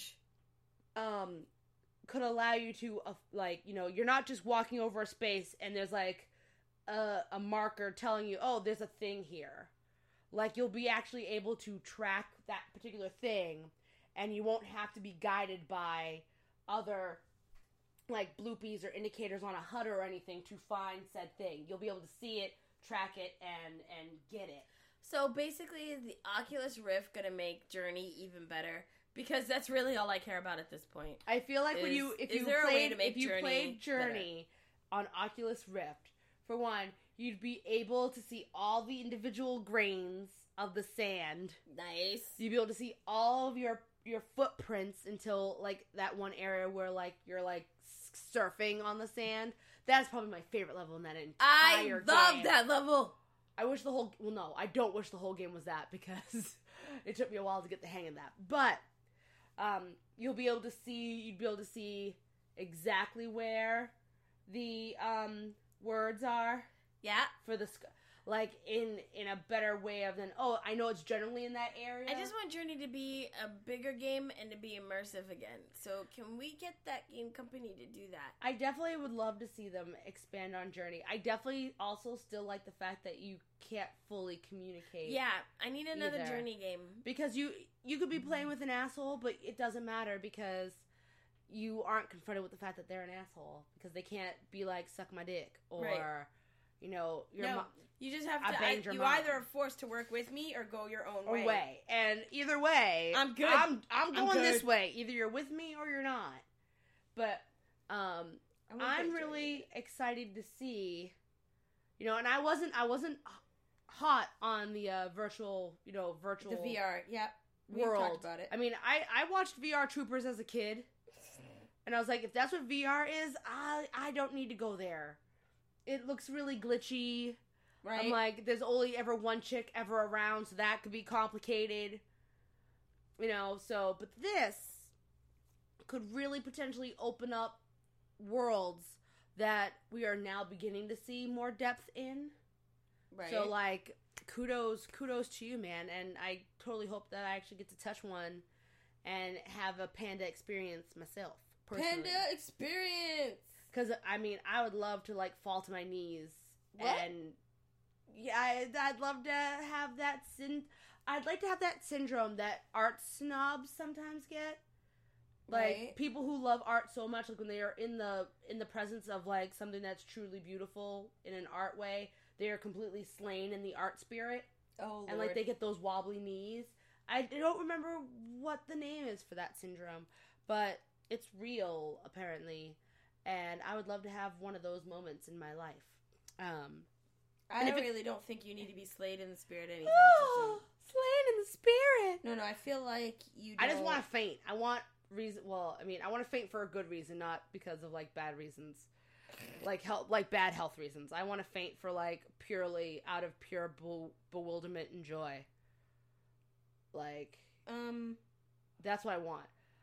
could allow you to, you're not just walking over a space and there's, a marker telling you, oh, there's a thing here. You'll be actually able to track that particular thing, and you won't have to be guided by other, bloopies or indicators on a HUD or anything to find said thing. You'll be able to see it, track it, and get it. So basically, is the Oculus Rift gonna make Journey even better? Because that's really all I care about at this point. I feel like if you played Journey on Oculus Rift, for one, you'd be able to see all the individual grains of the sand. Nice. You'd be able to see all of your footprints until that one area where you're surfing on the sand. That's probably my favorite level in that entire game. I love that level. I wish the whole... Well, no, I don't wish the whole game was that, because it took me a while to get the hang of that. But, you'd be able to see exactly where the, words are. Yeah. For the... in a better way of than, oh, I know it's generally in that area. I just want Journey to be a bigger game and to be immersive again. So can we get that game company to do that? I definitely would love to see them expand on Journey. I definitely also still like the fact that you can't fully communicate. Yeah, I need another Journey game. Because you could be playing with an asshole, but it doesn't matter because you aren't confronted with the fact that they're an asshole. Because they can't be like, suck my dick. Or, right. You just have to. You either are forced to work with me or go your own way. And either way, I'm good. I'm going this way. Either you're with me or you're not. But I'm really excited to see. And I wasn't hot on the virtual the VR. Yep. World. We talked about it. I mean, I watched VR Troopers as a kid, and I was like, if that's what VR is, I don't need to go there. It looks really glitchy. Right. I'm like, there's only ever one chick ever around, so that could be complicated. But this could really potentially open up worlds that we are now beginning to see more depth in. Right. So, kudos to you, man. And I totally hope that I actually get to touch one and have a panda experience myself, personally. Panda experience! Because, I mean, I would love to, fall to my knees. What? And, yeah, I'd love to have that I'd like to have that syndrome that art snobs sometimes get. Right. People who love art so much, when they are in the presence of, something that's truly beautiful in an art way, they are completely slain in the art spirit. Oh, Lord. And, they get those wobbly knees. I don't remember what the name is for that syndrome, but it's real, apparently. And I would love to have one of those moments in my life. I really don't think you need to be slayed in the spirit anytime soon. Slain in the spirit! No, I feel like you don't... I just want to faint. I want reason... Well, I mean, I want to faint for a good reason, not because of, bad reasons. Bad health reasons. I want to faint for, purely out of pure bewilderment and joy. That's what I want.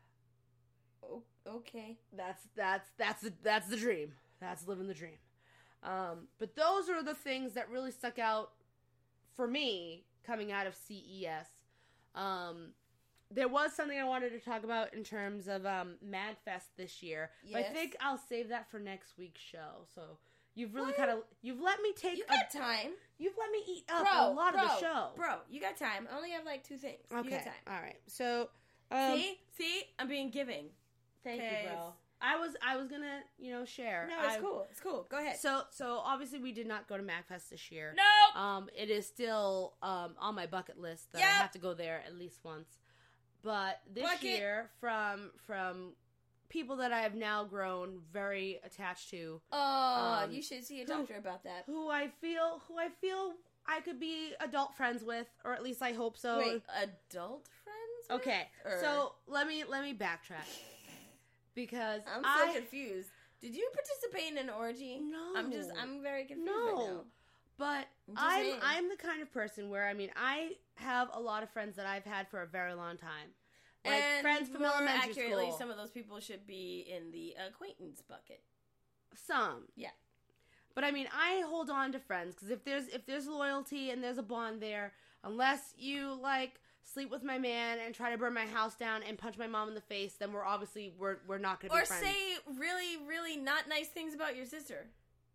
Okay. That's the dream. That's living the dream. But those are the things that really stuck out for me coming out of CES. There was something I wanted to talk about in terms of MagFest this year. Yes. But I think I'll save that for next week's show. So you've really you've let me take... You got time. You've let me eat up a lot of the show. Bro, you got time. I only have 2 things. Okay. You got time. All right. So... See? I'm being giving. Thank you, bro. I was gonna, share. No, it's cool. It's cool. Go ahead. So obviously we did not go to MagFest this year. No. It is still on my bucket list that I have to go there at least once. But this year, from people that I have now grown very attached to. You should see a doctor about that. Who I feel I could be adult friends with, or at least I hope so. Wait, adult friends? Okay, so let me backtrack. Because I'm so confused. Did you participate in an orgy? No. I'm very confused right now. But I'm the kind of person where, I mean, I have a lot of friends that I've had for a very long time. Like, and friends from elementary school. Some of those people should be in the acquaintance bucket. Some. Yeah. But, I mean, I hold on to friends, because if there's loyalty and there's a bond there, unless you, like, sleep with my man and try to burn my house down and punch my mom in the face, then we're not going to be friends. Or say really, really not nice things about your sister.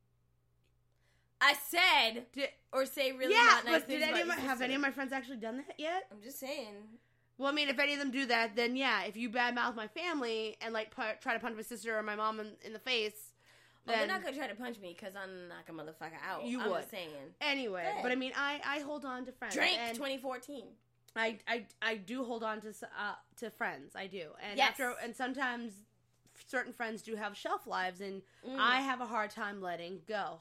I said, or say really not nice things about your sister. Have any of my friends actually done that yet? I'm just saying. Well, I mean, if any of them do that, then yeah, if you badmouth my family and, like, try to punch my sister or my mom in the face, then... they're not going to try to punch me because I'll knock a motherfucker out. I'm just saying. Anyway, but I mean, I hold on to friends. Drink 2014. I do hold on to friends. I do. And yes. and sometimes certain friends do have shelf lives, and I have a hard time letting go.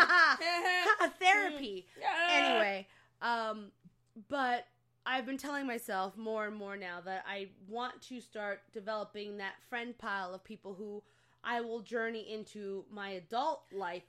Therapy. Anyway, but I've been telling myself more and more now that I want to start developing that friend pile of people who I will journey into my adult life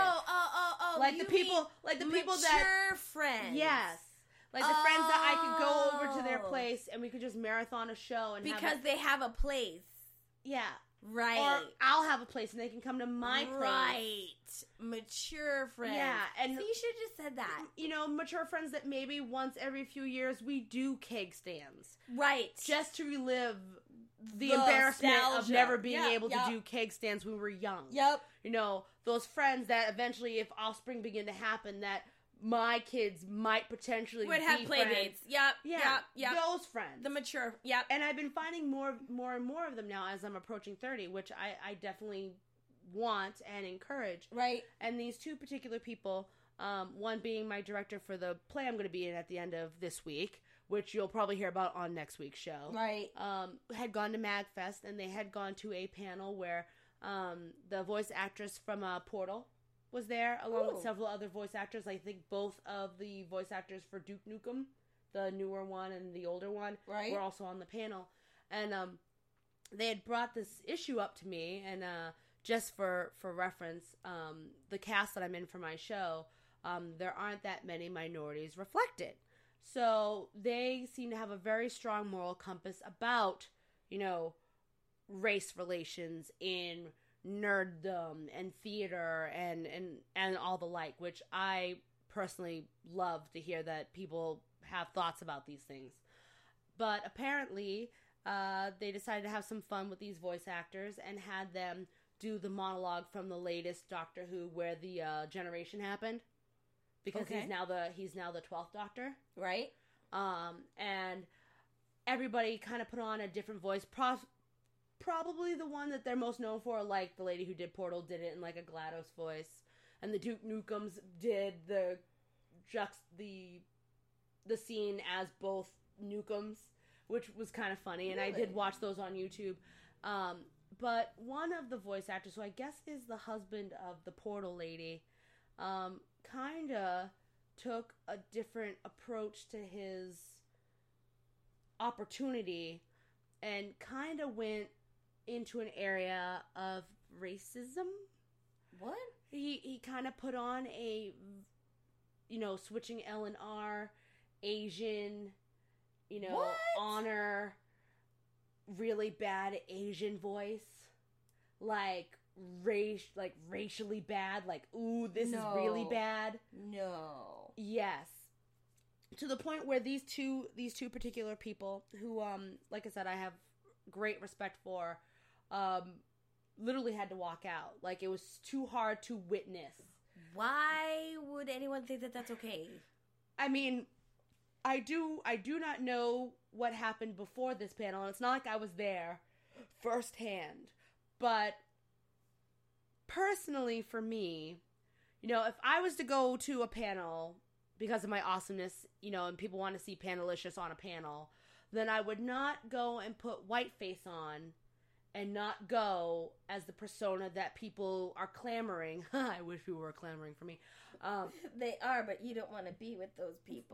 with. Like the people that mature friends. Yes. Like the friends that I could go over to their place and we could just marathon a show and because they have a place. Yeah. Right. Or I'll have a place and they can come to my place. Right. Mature friends. Yeah. And so you should have just said that. You know, mature friends that maybe once every few years we do keg stands. Right. Just to relive the embarrassment of never being able to do keg stands when we were young. Yep. You know, those friends that eventually, if offspring begin to happen, that my kids might potentially would have play dates. Yep. Those friends. The mature. Yep. And I've been finding more and more of them now as I'm approaching 30, which I definitely want and encourage. Right. And these two particular people, one being my director for the play I'm going to be in at the end of this week, which you'll probably hear about on next week's show. Right. Had gone to MagFest, and they had gone to a panel where the voice actress from Portal was there, along with several other voice actors. I think both of the voice actors for Duke Nukem, the newer one and the older one, were also on the panel. And they had brought this issue up to me, and just for reference, the cast that I'm in for my show, there aren't that many minorities reflected. So they seem to have a very strong moral compass about, you know, race relations in nerddom and theater and all the like, which I personally love to hear that people have thoughts about these things. But apparently, they decided to have some fun with these voice actors and had them do the monologue from the latest Doctor Who where the generation happened. Because he's now the 12th Doctor. Right. And everybody kind of put on a different voice. Probably the one that they're most known for, like the lady who did Portal did it in like a GLaDOS voice. And the Duke Nukems did the scene as both Nukems, which was kind of funny. And really? I did watch those on YouTube. But one of the voice actors, who I guess is the husband of the Portal lady, kind of took a different approach to his opportunity and kind of went into an area of racism. What? He kind of put on a, you know, switching L and R, Asian, you know, honor, really bad Asian voice, racially bad, like, ooh, this is really bad. No. Yes. To the point where these two particular people who, like I said, I have great respect for, literally had to walk out. Like, it was too hard to witness. Why would anyone think that that's okay? I mean, I do not know what happened before this panel, and it's not like I was there firsthand, but personally for me, you know, if I was to go to a panel because of my awesomeness, you know, and people want to see Panelicious on a panel, then I would not go and put whiteface on and not go as the persona that people are clamoring. I wish people were clamoring for me. They are, but you don't want to be with those people.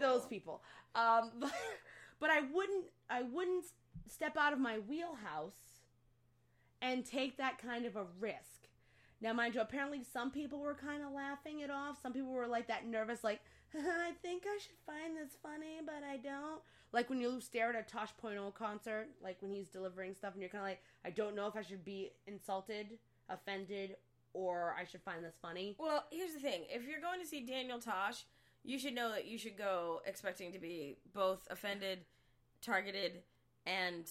But I wouldn't step out of my wheelhouse and take that kind of a risk. Now, mind you, apparently some people were kind of laughing it off. Some people were like that nervous, like, I think I should find this funny, but I don't. Like when you stare at a Tosh Point concert, like when he's delivering stuff and you're kind of like, I don't know if I should be insulted, offended, or I should find this funny. Well, here's the thing. If you're going to see Daniel Tosh, you should know that you should go expecting to be both offended, targeted, and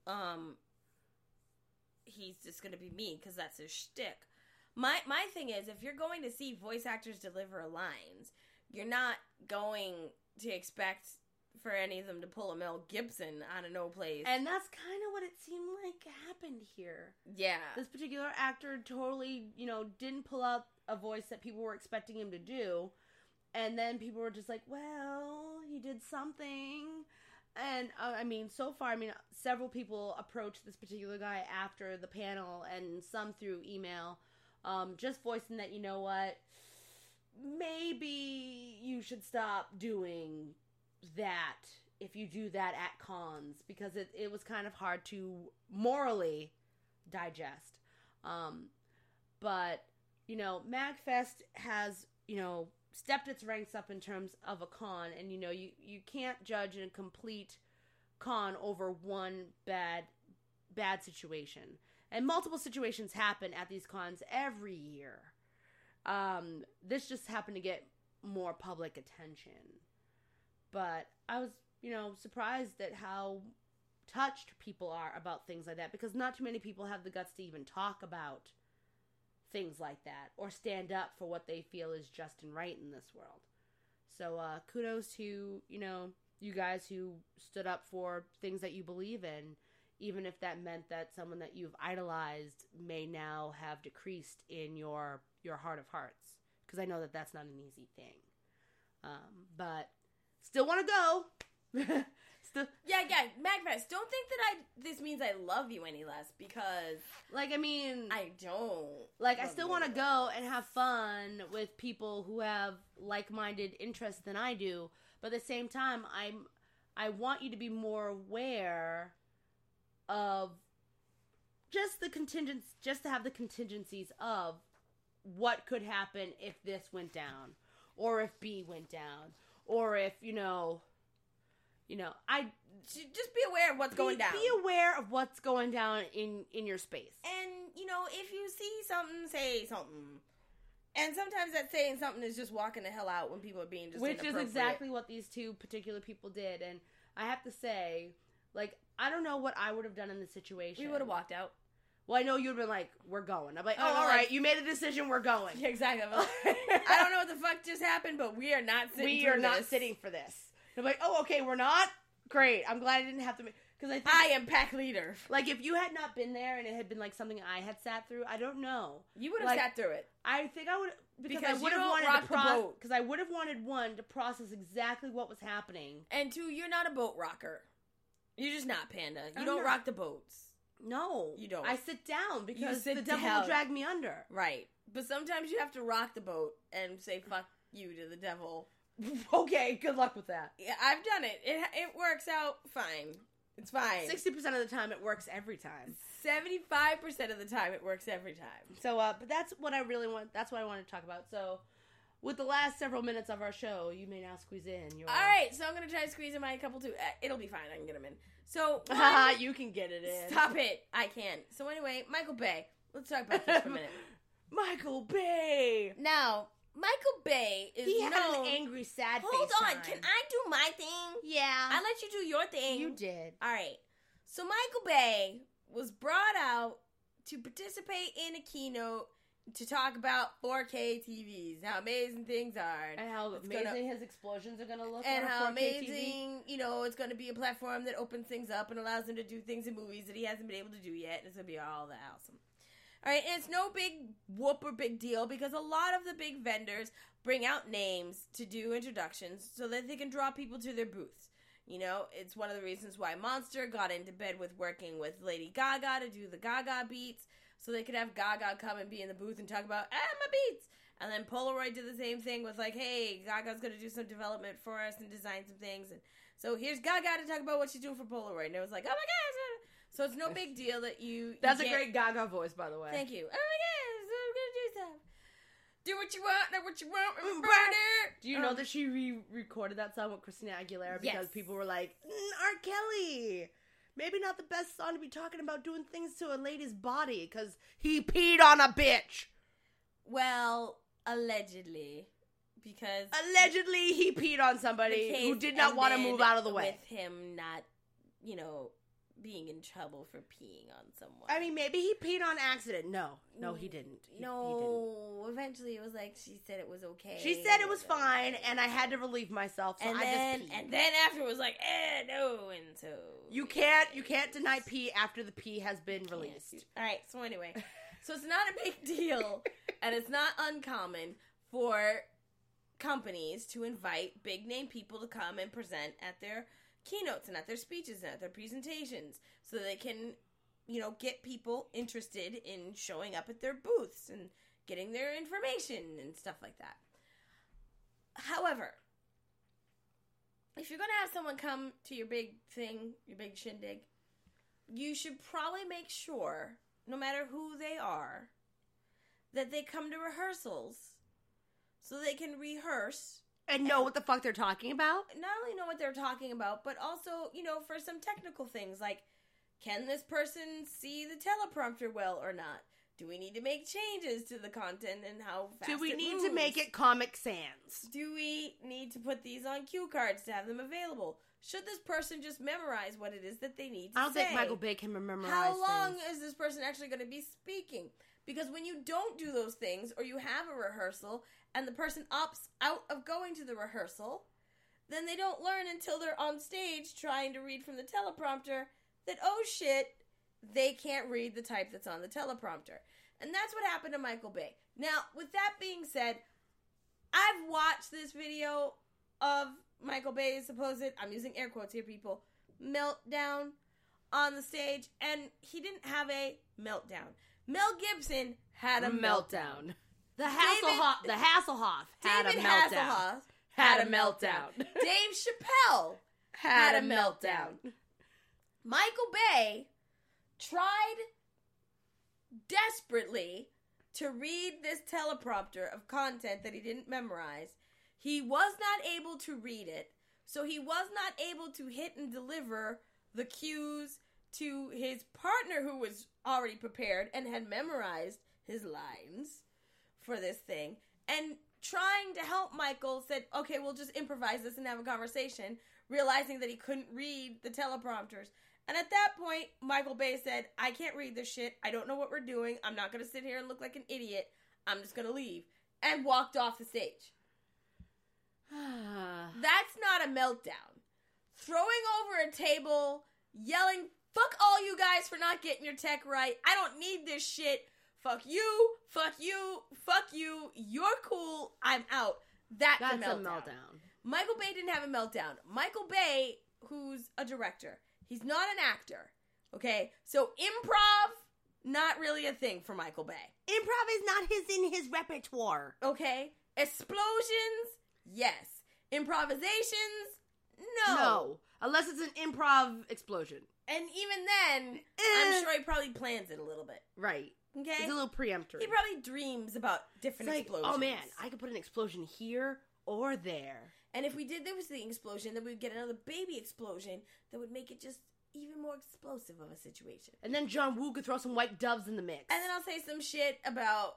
he's just going to be mean because that's his shtick. My thing is, if you're going to see voice actors deliver lines, you're not going to expect for any of them to pull a Mel Gibson out of no place. And that's kind of what it seemed like happened here. Yeah. This particular actor totally, didn't pull out a voice that people were expecting him to do. And then people were just like, well, he did something. And, so far, several people approached this particular guy after the panel and some through email, just voicing that, you know what, maybe you should stop doing that if you do that at cons, because it was kind of hard to morally digest. But, MagFest has, stepped its ranks up in terms of a con, and, you can't judge a complete con over one bad situation. And multiple situations happen at these cons every year. This just happened to get more public attention. But I was, surprised at how touched people are about things like that, because not too many people have the guts to even talk about things like that or stand up for what they feel is just and right in this world. So kudos to, you guys who stood up for things that you believe in, even if that meant that someone that you've idolized may now have decreased in your heart of hearts. Because I know that that's not an easy thing. But still want to go. Yeah, MagFest. Don't think that this means I love you any less, because I don't. I still want to go and have fun with people who have like-minded interests than I do, but at the same time, I want you to be more aware of just to have the contingencies of what could happen if this went down, or if B went down, or if, I just be aware of what's going down. Be aware of what's going down in your space. And, if you see something, say something. And sometimes that saying something is just walking the hell out when people are being just inappropriate. Which is exactly what these two particular people did. And I have to say, I don't know what I would have done in this situation. We would have walked out. Well, I know you would have been like, we're going. I'm like, oh, all right, you made a decision, we're going. Yeah, exactly. I don't know what the fuck just happened, but we are not sitting for this. I'm like, oh, okay, we're not? Great. I'm glad I didn't have to make... Because I am pack leader. If you had not been there and it had been, something I had sat through, I don't know. You would have sat through it. I think I would... Because I would have wanted to because I would have wanted, one, to process exactly what was happening. And two, you're not a boat rocker. You're just not, Panda. You don't rock the boats. No. You don't. I sit down because the devil will drag me under. Right. But sometimes you have to rock the boat and say fuck you to the devil. Okay, good luck with that. Yeah, I've done it. It works out fine. It's fine. 60% of the time, it works every time. 75% of the time, it works every time. So, but that's what I really want. That's what I wanted to talk about. So, with the last several minutes of our show, you may now squeeze in your... All right, so I'm going to try to squeeze in my couple too. It'll be fine. I can get them in. So, you can get it in. Stop it. I can. So anyway, Michael Bay. Let's talk about this for a minute. Michael Bay. Now, Michael Bay is Had an angry, sad face. Hold on. Can I do my thing? Yeah. I let you do your thing. You did. All right. So Michael Bay was brought out to participate in a keynote to talk about 4K TVs, how amazing things are. And how amazing his explosions are going to look. And how amazing, TV. It's going to be a platform that opens things up and allows him to do things in movies that he hasn't been able to do yet. And it's going to be all that awesome. All right, and it's no big whoop or big deal because a lot of the big vendors bring out names to do introductions so that they can draw people to their booths. It's one of the reasons why Monster got into bed with working with Lady Gaga to do the Gaga beats, so they could have Gaga come and be in the booth and talk about, my beats! And then Polaroid did the same thing with hey, Gaga's going to do some development for us and design some things. And so here's Gaga to talk about what she's doing for Polaroid. And it was like, oh my God! So it's no big deal that you... That's a great Gaga voice, by the way. Thank you. Oh my God, so I'm going to do Do what you want, not what you want, murder. Do you know that she re-recorded that song with Christina Aguilera because people were like, R. Kelly, maybe not the best song to be talking about doing things to a lady's body because he peed on a bitch. Well, allegedly. Because allegedly he peed on somebody who did not want to move out of the way. With him not, being in trouble for peeing on someone. I mean, maybe he peed on accident. No, he didn't. He didn't. Eventually it was like she said it was okay. She said it was fine, and I had to relieve myself, so I just peed. And then after it was like, no, and so you can't deny pee after the pee has been released. All right. So anyway, so it's not a big deal, and it's not uncommon for companies to invite big name people to come and present at their keynotes and at their speeches and at their presentations so they can, get people interested in showing up at their booths and getting their information and stuff like that. However, if you're going to have someone come to your big thing, your big shindig, you should probably make sure, no matter who they are, that they come to rehearsals so they can rehearse. And know what the fuck they're talking about? Not only know what they're talking about, but also, for some technical things like, can this person see the teleprompter well or not? Do we need to make changes to the content and how fast Do we need moves? to make it Comic Sans? Do we need to put these on cue cards to have them available? Should this person just memorize what it is that they need to say? I don't think Michael Bay can memorize How long things. is this person actually going to be speaking? Because when you don't do those things, or you have a rehearsal, and the person opts out of going to the rehearsal, then they don't learn until they're on stage trying to read from the teleprompter that, oh shit, they can't read the type that's on the teleprompter. And that's what happened to Michael Bay. Now, with that being said, I've watched this video of Michael Bay's supposed, I'm using air quotes here, people, meltdown on the stage, and he didn't have a meltdown. Mel Gibson had a meltdown. The Hasselhoff had a meltdown. Had a meltdown. Dave Chappelle had a meltdown. Michael Bay tried desperately to read this teleprompter of content that he didn't memorize. He was not able to read it, so he was not able to hit and deliver the cues to his partner, who was already prepared and had memorized his lines for this thing. And trying to help Michael said, okay, we'll just improvise this and have a conversation, realizing that he couldn't read the teleprompters. And at that point, Michael Bay said, I can't read this shit. I don't know what we're doing. I'm not going to sit here and look like an idiot. I'm just going to leave. And walked off the stage. That's not a meltdown. Throwing over a table, yelling, fuck all you guys for not getting your tech right. I don't need this shit. Fuck you. Fuck you. Fuck you. You're cool. I'm out. That's a meltdown. Michael Bay didn't have a meltdown. Michael Bay, who's a director, he's not an actor. Okay? So improv, not really a thing for Michael Bay. Improv is not in his repertoire. Okay? Explosions, yes. Improvisations, no. No. Unless it's an improv explosion. And even then, I'm sure he probably plans it a little bit. Right. Okay? It's a little preemptory. He probably dreams about different explosions. Oh man, I could put an explosion here or there. And if we did this thing explosion, then we'd get another baby explosion that would make it just even more explosive of a situation. And then John Woo could throw some white doves in the mix. And then I'll say some shit about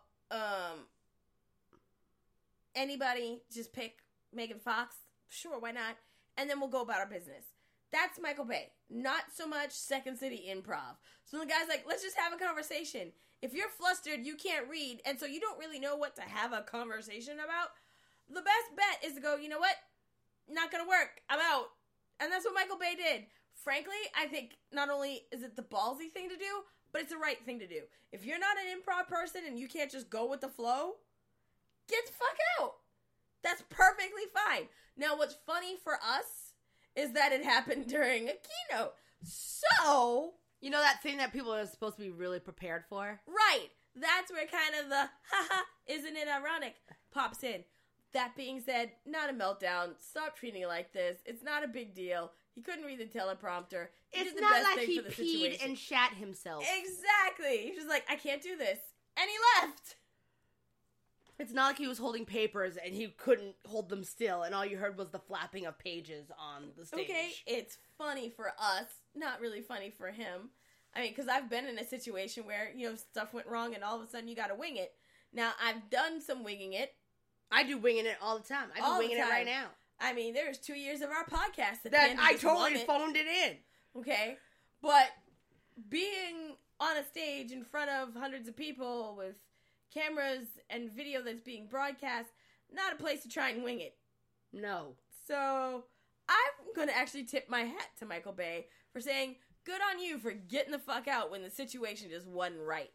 anybody, just pick Megan Fox. Sure, why not? And then we'll go about our business. That's Michael Bay. Not so much Second City Improv. So the guy's like, let's just have a conversation. If you're flustered, you can't read, and so you don't really know what to have a conversation about, the best bet is to go, you know what? Not gonna work. I'm out. And that's what Michael Bay did. Frankly, I think not only is it the ballsy thing to do, but it's the right thing to do. If you're not an improv person and you can't just go with the flow, get the fuck out. That's perfectly fine. Now, what's funny for us is that it happened during a keynote. So, you know that thing that people are supposed to be really prepared for? Right. That's where kind of the, haha, isn't it ironic, pops in. That being said, not a meltdown. Stop treating it like this. It's not a big deal. He couldn't read the teleprompter. It's not like he peed and shat himself. Exactly. He was like, I can't do this. And he left. It's not like he was holding papers and he couldn't hold them still, and all you heard was the flapping of pages on the stage. Okay, it's funny for us, not really funny for him. I mean, because I've been in a situation where, stuff went wrong and all of a sudden you gotta wing it. Now, I've done some winging it. I do winging it all the time. I do winging it right now. I mean, there's 2 years of our podcast that I totally phoned it in. Okay? But being on a stage in front of hundreds of people with cameras and video that's being broadcast, not a place to try and wing it. No. So, I'm going to actually tip my hat to Michael Bay for saying, good on you for getting the fuck out when the situation just wasn't right.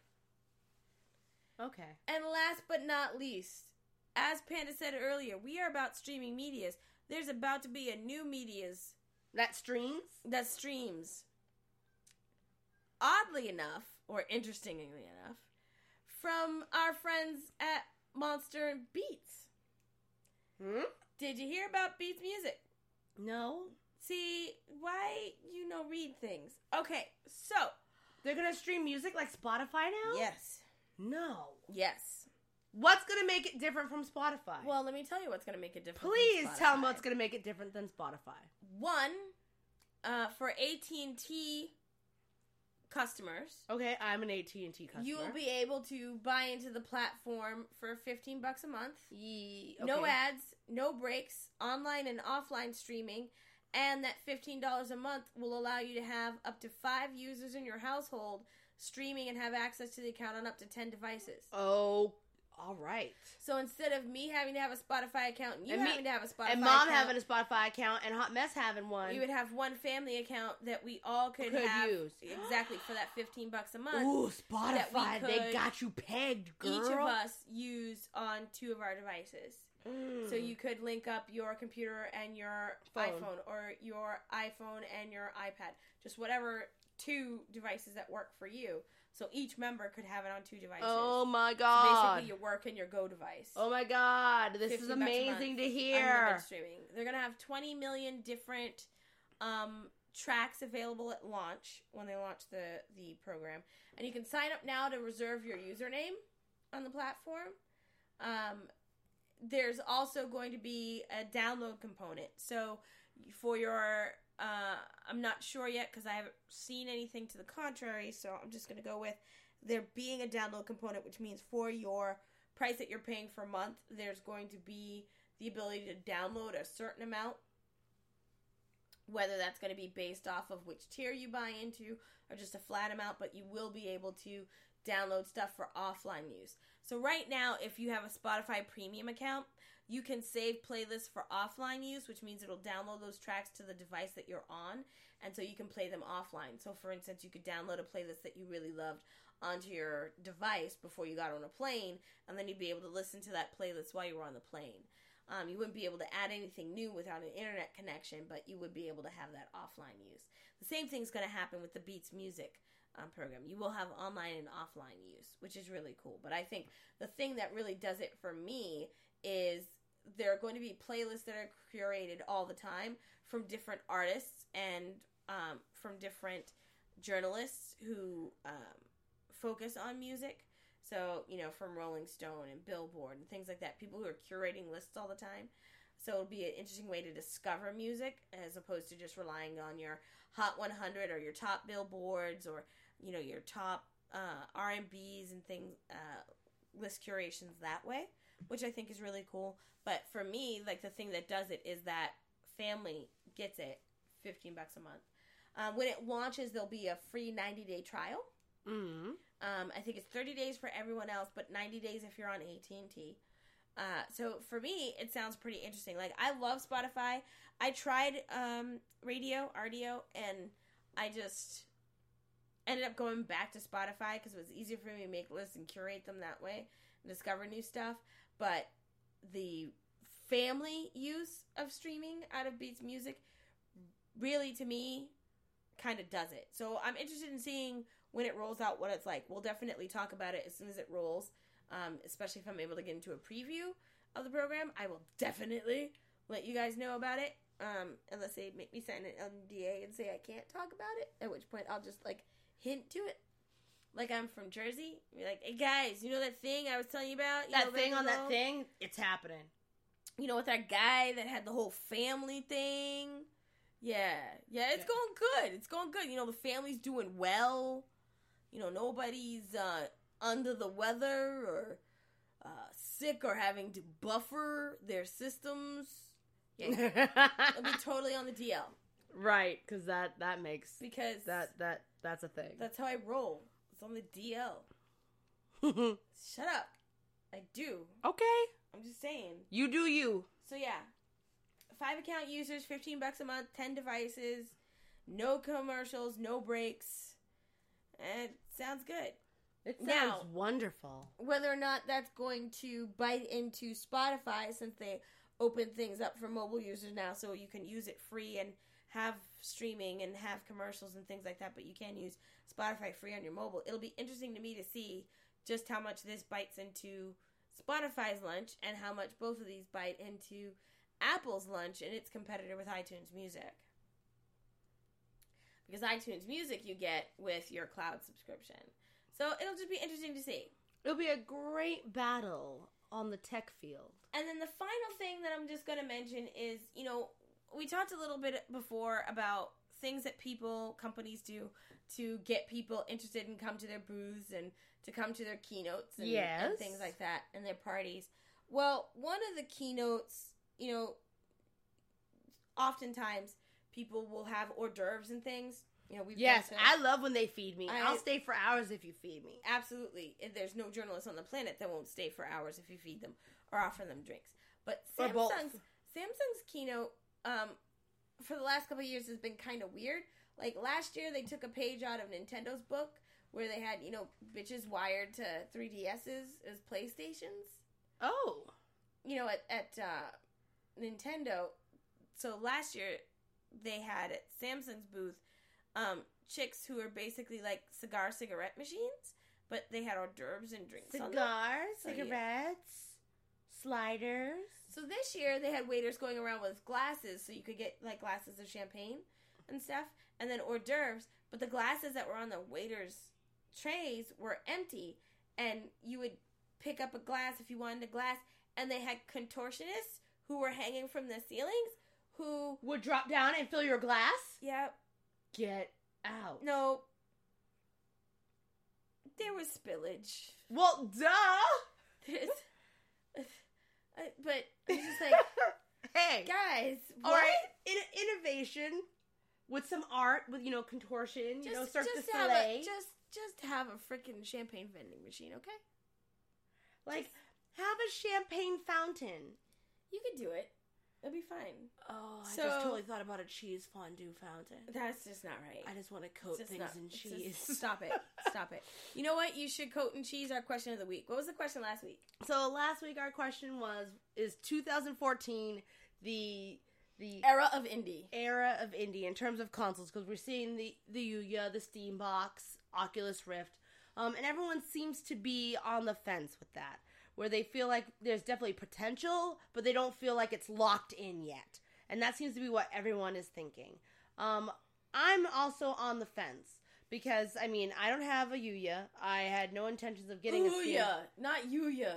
Okay. And last but not least, as Panda said earlier, we are about streaming medias. There's about to be a new medias. That streams? That streams. Oddly enough, or interestingly enough, from our friends at Monster Beats. Did you hear about Beats Music? No. See, why read things? Okay, so. They're going to stream music like Spotify now? Yes. No. Yes. What's going to make it different from Spotify? Well, let me tell you what's going to make it different Please tell me what's going to make it different than Spotify. One, for AT&T customers. Okay, I'm an AT&T customer. You will be able to buy into the platform for $15 a month. Okay. No ads, no breaks, online and offline streaming, and that $15 a month will allow you to have up to 5 users in your household streaming and have access to the account on up to 10 devices. Oh, all right. So instead of me having to have a Spotify account and you having to have a Spotify account. And Mom having a Spotify account and Hot Mess having one. You would have one family account that we all could use. Exactly, for that $15 a month. Ooh, Spotify, they got you pegged, girl. Each of us use on 2 of our devices. So you could link up your computer and your iPhone, or your iPhone and your iPad. Just whatever 2 devices that work for you. So each member could have it on 2 devices. Oh my god. So basically your work and your go device. Oh my god. This is amazing to hear. Streaming. They're going to have 20 million different tracks available at launch, when they launch the program. And you can sign up now to reserve your username on the platform. There's also going to be a download component. So for your... I'm not sure yet because I haven't seen anything to the contrary, so I'm just going to go with there being a download component, which means for your price that you're paying per month, there's going to be the ability to download a certain amount, whether that's going to be based off of which tier you buy into or just a flat amount, but you will be able to download stuff for offline use. So right now, if you have a Spotify premium account, you can save playlists for offline use, which means it'll download those tracks to the device that you're on, and so you can play them offline. So, for instance, you could download a playlist that you really loved onto your device before you got on a plane, and then you'd be able to listen to that playlist while you were on the plane. You wouldn't be able to add anything new without an internet connection, but you would be able to have that offline use. The same thing's going to happen with the Beats Music program. You will have online and offline use, which is really cool. But I think the thing that really does it for me is there are going to be playlists that are curated all the time from different artists and from different journalists who focus on music. So, from Rolling Stone and Billboard and things like that. People who are curating lists all the time. So it'll be an interesting way to discover music as opposed to just relying on your Hot 100 or your top Billboards or, your top R&Bs and things, list curations that way, which I think is really cool. But for me, the thing that does it is that family gets it $15 a month. When it launches, there'll be a free 90-day trial. Mm-hmm. I think it's 30 days for everyone else, but 90 days if you're on AT&T. So for me, it sounds pretty interesting. I love Spotify. I tried RDO, and I just ended up going back to Spotify because it was easier for me to make lists and curate them that way and discover new stuff. But the family use of streaming out of Beats Music really, to me, kind of does it. So I'm interested in seeing when it rolls out what it's like. We'll definitely talk about it as soon as it rolls, especially if I'm able to get into a preview of the program. I will definitely let you guys know about it, unless they make me sign an NDA and say I can't talk about it, at which point I'll just hint to it. like I'm from Jersey. Be like, hey guys, you know that thing I was telling you about? That thing on that thing, it's happening. You know, with that guy that had the whole family thing? Yeah, it's going good. It's going good. You know, the family's doing well. You know, nobody's under the weather or sick or having to buffer their systems. Yeah, it'll be totally on the DL. Right, because that makes... Because... That's a thing. That's how I roll. It's on the DL. Shut up. I do. Okay. I'm just saying. You do you. So yeah. 5 account users, $15 a month, 10 devices, no commercials, no breaks. It sounds good. It sounds wonderful. Whether or not that's going to bite into Spotify, since they open things up for mobile users now, so you can use it free and have streaming and have commercials and things like that, but you can use Spotify free on your mobile. It'll be interesting to me to see just how much this bites into Spotify's lunch and how much both of these bite into Apple's lunch and its competitor with iTunes Music. Because iTunes Music you get with your cloud subscription. So it'll just be interesting to see. It'll be a great battle on the tech field. And then the final thing that I'm just going to mention is, you know, we talked a little bit before about things that companies do to get people interested and come to their booths and to come to their keynotes and, and things like that and their parties. Well, one of the keynotes, you know, oftentimes people will have hors d'oeuvres and things. You know, I love when they feed me. I'll stay for hours if you feed me. Absolutely. There's no journalist on the planet that won't stay for hours if you feed them or offer them drinks. But Samsung's keynote for the last couple of years has been kind of weird. Like last year, they took a page out of Nintendo's book where they had, you know, bitches wired to 3DSs as PlayStations. Oh. You know, at Nintendo. So last year, they had at Samsung's booth chicks who are basically like cigarette machines, but they had hors d'oeuvres and drinks. Cigars, cigarettes, sliders. So this year they had waiters going around with glasses, so you could get like glasses of champagne and stuff, and then hors d'oeuvres. But the glasses that were on the waiters' trays were empty, and you would pick up a glass if you wanted a glass, and they had contortionists who were hanging from the ceilings who would drop down and fill your glass. Yep. Get out. No. There was spillage. Well, duh. But it's just like, hey, guys, what? All right, innovation with some art, with, you know, contortion, you know, Cirque du Soleil. Just have a freaking champagne vending machine, okay? Like, have a champagne fountain. You could do it. It'll be fine. Oh, I just totally thought about a cheese fondue fountain. That's just not right. I just want to coat things in cheese. Stop it. Stop it. You know what? You should coat in cheese our question of the week. What was the question last week? So last week our question is 2014 the era of indie. Era of indie in terms of consoles, because we're seeing the Ouya, the Steam Box, Oculus Rift, and everyone seems to be on the fence with that, where they feel like there's definitely potential, but they don't feel like it's locked in yet. And that seems to be what everyone is thinking. I'm also on the fence, because, I mean, I don't have a Ouya. I had no intentions of getting a Steam. Ouya, not Ouya.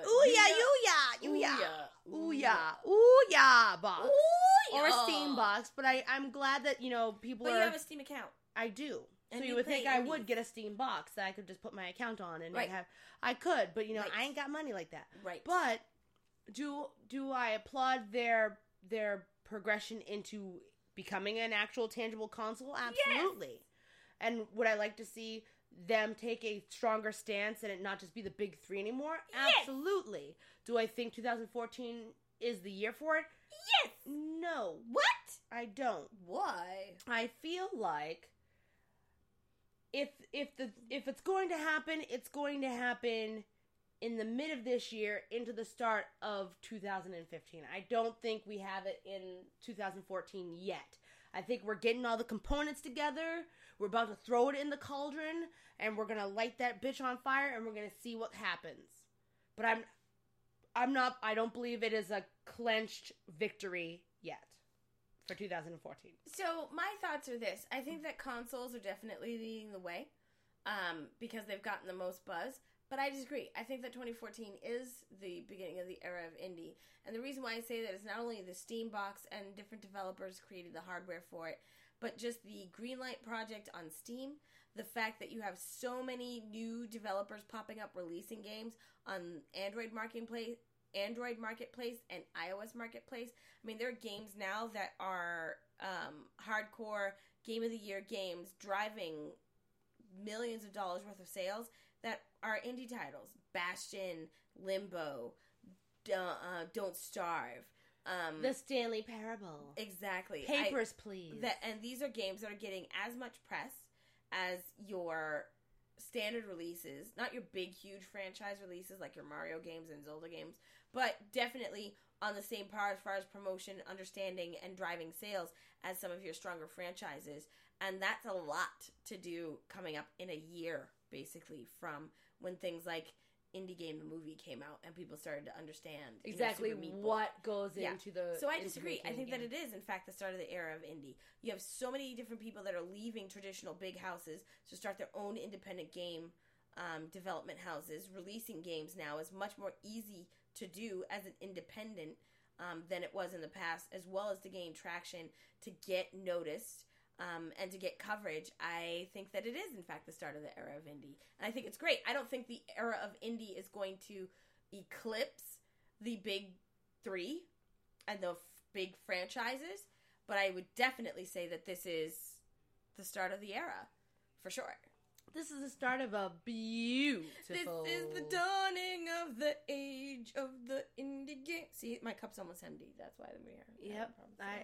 Ouya box. Ouya. Or a Steam box, but I'm glad that, you know, people But you have a Steam account. I do. And so you would think I would get a Steam box that I could just put my account on and I could, but you know, I ain't got money like that. Right. But do I applaud their progression into becoming an actual tangible console? Absolutely. Yes. And would I like to see them take a stronger stance and it not just be the big three anymore? Yes. Absolutely. Do I think 2014 is the year for it? Yes. No. What? I don't. Why? I feel like if it's going to happen, it's going to happen in the mid of this year into the start of 2015. I don't think we have it in 2014 yet. I think we're getting all the components together. We're about to throw it in the cauldron, and we're gonna light that bitch on fire, and we're gonna see what happens. But I don't believe it is a clenched victory yet for 2014. So my thoughts are this. I think that consoles are definitely leading the way. because they've gotten the most buzz. But I disagree. I think that 2014 is the beginning of the era of indie. And the reason why I say that is not only the Steam box and different developers created the hardware for it, but just the Greenlight project on Steam. The fact that you have so many new developers popping up releasing games on Android Marketplace and iOS Marketplace. I mean, there are games now that are hardcore Game of the Year games driving millions of dollars worth of sales that are indie titles. Bastion, Limbo, Don't Starve. The Stanley Parable. Exactly. Papers, Please. And these are games that are getting as much press as your standard releases. Not your big, huge franchise releases like your Mario games and Zelda games, but definitely on the same par as far as promotion, understanding, and driving sales as some of your stronger franchises. And that's a lot to do coming up in a year, basically, from when things like Indie Game the Movie came out and people started to understand exactly what goes into the... So I disagree. I think that it is, in fact, the start of the era of indie. You have so many different people that are leaving traditional big houses to start their own independent game development houses. Releasing games now is much more easy to do as an independent than it was in the past, as well as to gain traction, to get noticed, and to get coverage. I think that it is, in fact, the start of the era of indie. And I think it's great. I don't think the era of indie is going to eclipse the big three and the big franchises, but I would definitely say that this is the start of the era, for sure. This is the start of a beautiful... This is the dawning of the age of the indie game. See, my cup's almost empty. That's why we're here. Yep,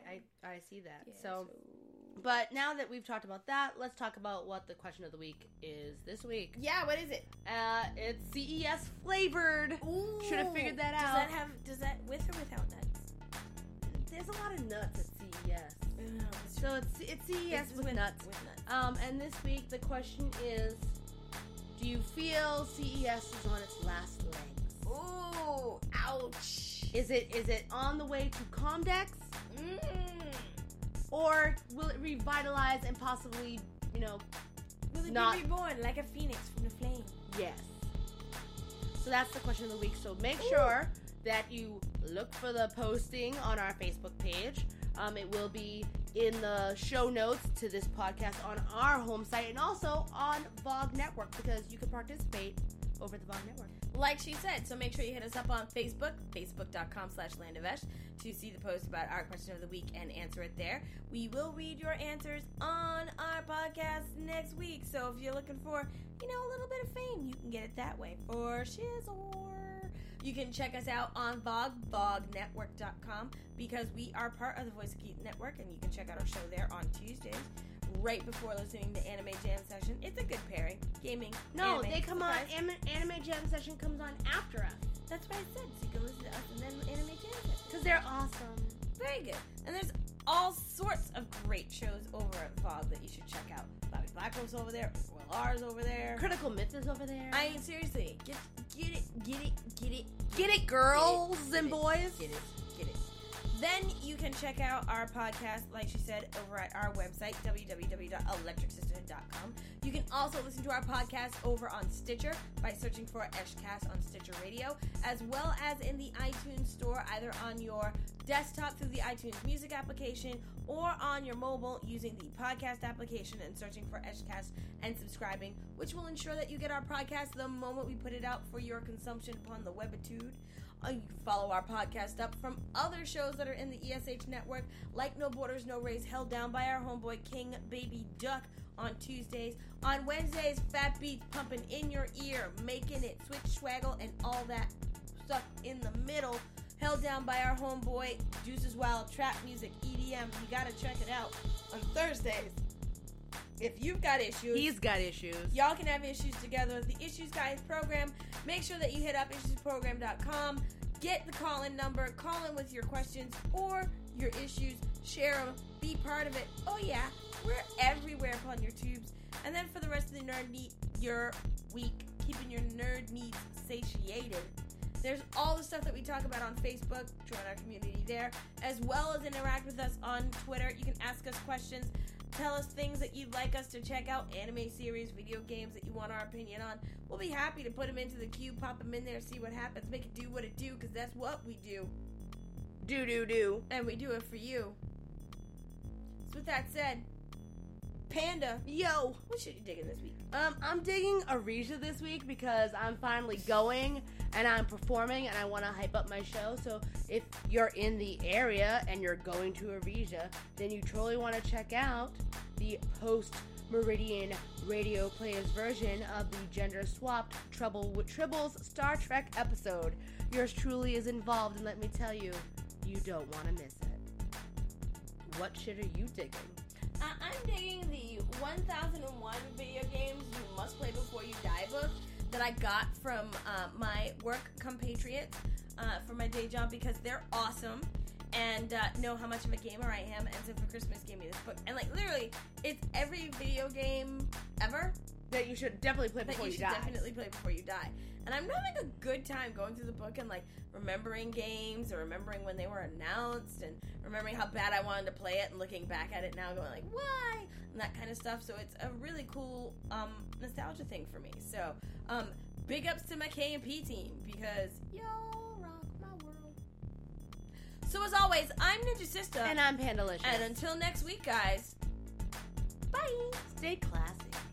I see that. Yeah, so, but now that we've talked about that, let's talk about what the question of the week is this week. Yeah, what is it? It's CES flavored. Ooh, should have figured that out. Does that with or without nuts? There's a lot of nuts at CES. So it's CES with nuts. And this week the question is, do you feel CES is on its last legs? Ooh, ouch. Is it on the way to Comdex? Or will it revitalize and possibly, will it be reborn like a phoenix from the flame? Yes. So that's the question of the week. So make sure that you look for the posting on our Facebook page. It will be in the show notes to this podcast on our home site and also on VOG Network, because you can participate over the VOG Network. Like she said, so make sure you hit us up on Facebook, facebook.com/landovesh, to see the post about our question of the week and answer it there. We will read your answers on our podcast next week, so if you're looking for, a little bit of fame, you can get it that way, for shizzle. You can check us out on VOG, VOGnetwork.com, because we are part of the Voice of Geek Network, and you can check out our show there on Tuesdays, right before listening to Anime Jam Session. It's a good pairing. Gaming, No, anime, they come on, Anime Jam Session comes on after us. That's what I said, so you can listen to us and then Anime Jam Session. Because they're awesome. Very good. And there's all sorts of great shows over at VOG that you should check out. Bobby Blackwell's over there, Will R's over there. Critical Myth is over there. I mean, seriously, get it, girls and boys. Get it. Then you can check out our podcast, like she said, over at our website, www.electricsisterhood.com. You can also listen to our podcast over on Stitcher by searching for Eshcast on Stitcher Radio, as well as in the iTunes store, either on your desktop through the iTunes Music application or on your mobile using the podcast application and searching for Eshcast and subscribing, which will ensure that you get our podcast the moment we put it out for your consumption upon the webitude. You can follow our podcast up from other shows that are in the ESH network, like No Borders, No Race, held down by our homeboy King Baby Duck on Tuesdays. On Wednesdays, Fat Beats pumping in your ear, making it switch, swaggle, and all that stuff in the middle, held down by our homeboy Juices Wild, Trap Music, EDM. You gotta check it out on Thursdays. If you've got issues, he's got issues. Y'all can have issues together with the Issues Guys program. Make sure that you hit up issuesprogram.com. Get the call-in number. Call in with your questions or your issues. Share them. Be part of it. Oh, yeah. We're everywhere upon your tubes. And then for the rest of the nerd meat, your week, keeping your nerd needs satiated. There's all the stuff that we talk about on Facebook. Join our community there. As well as interact with us on Twitter. You can ask us questions. tell us things that you'd like us to check out, anime series, video games that you want our opinion on. We'll be happy to put them into the queue, pop them in there, see what happens, make it do what it do, because that's what we do. Do. And we do it for you. So with that said, Panda, yo, what should you digging this week? I'm digging Arisia this week because I'm finally going and I'm performing and I want to hype up my show. So if you're in the area and you're going to Arisia, then you totally want to check out the post-Meridian Radio Players version of the gender-swapped Trouble with Tribbles Star Trek episode. Yours truly is involved, and let me tell you, you don't want to miss it. What shit are you digging? I'm digging the 1001 video games you must play before you die book that I got from my work compatriots for my day job because they're awesome and know how much of a gamer I am, and so for Christmas gave me this book. And like literally, it's every video game ever that you should definitely play before you die. Definitely play before you die. And I'm having a good time going through the book and like remembering games or remembering when they were announced and remembering how bad I wanted to play it and looking back at it now going like, why? And that kind of stuff. So it's a really cool nostalgia thing for me. So big ups to my K&P team because y'all rock my world. So as always, I'm Ninja Sister. And I'm Pandalicious. And until next week, guys, bye. Stay classy.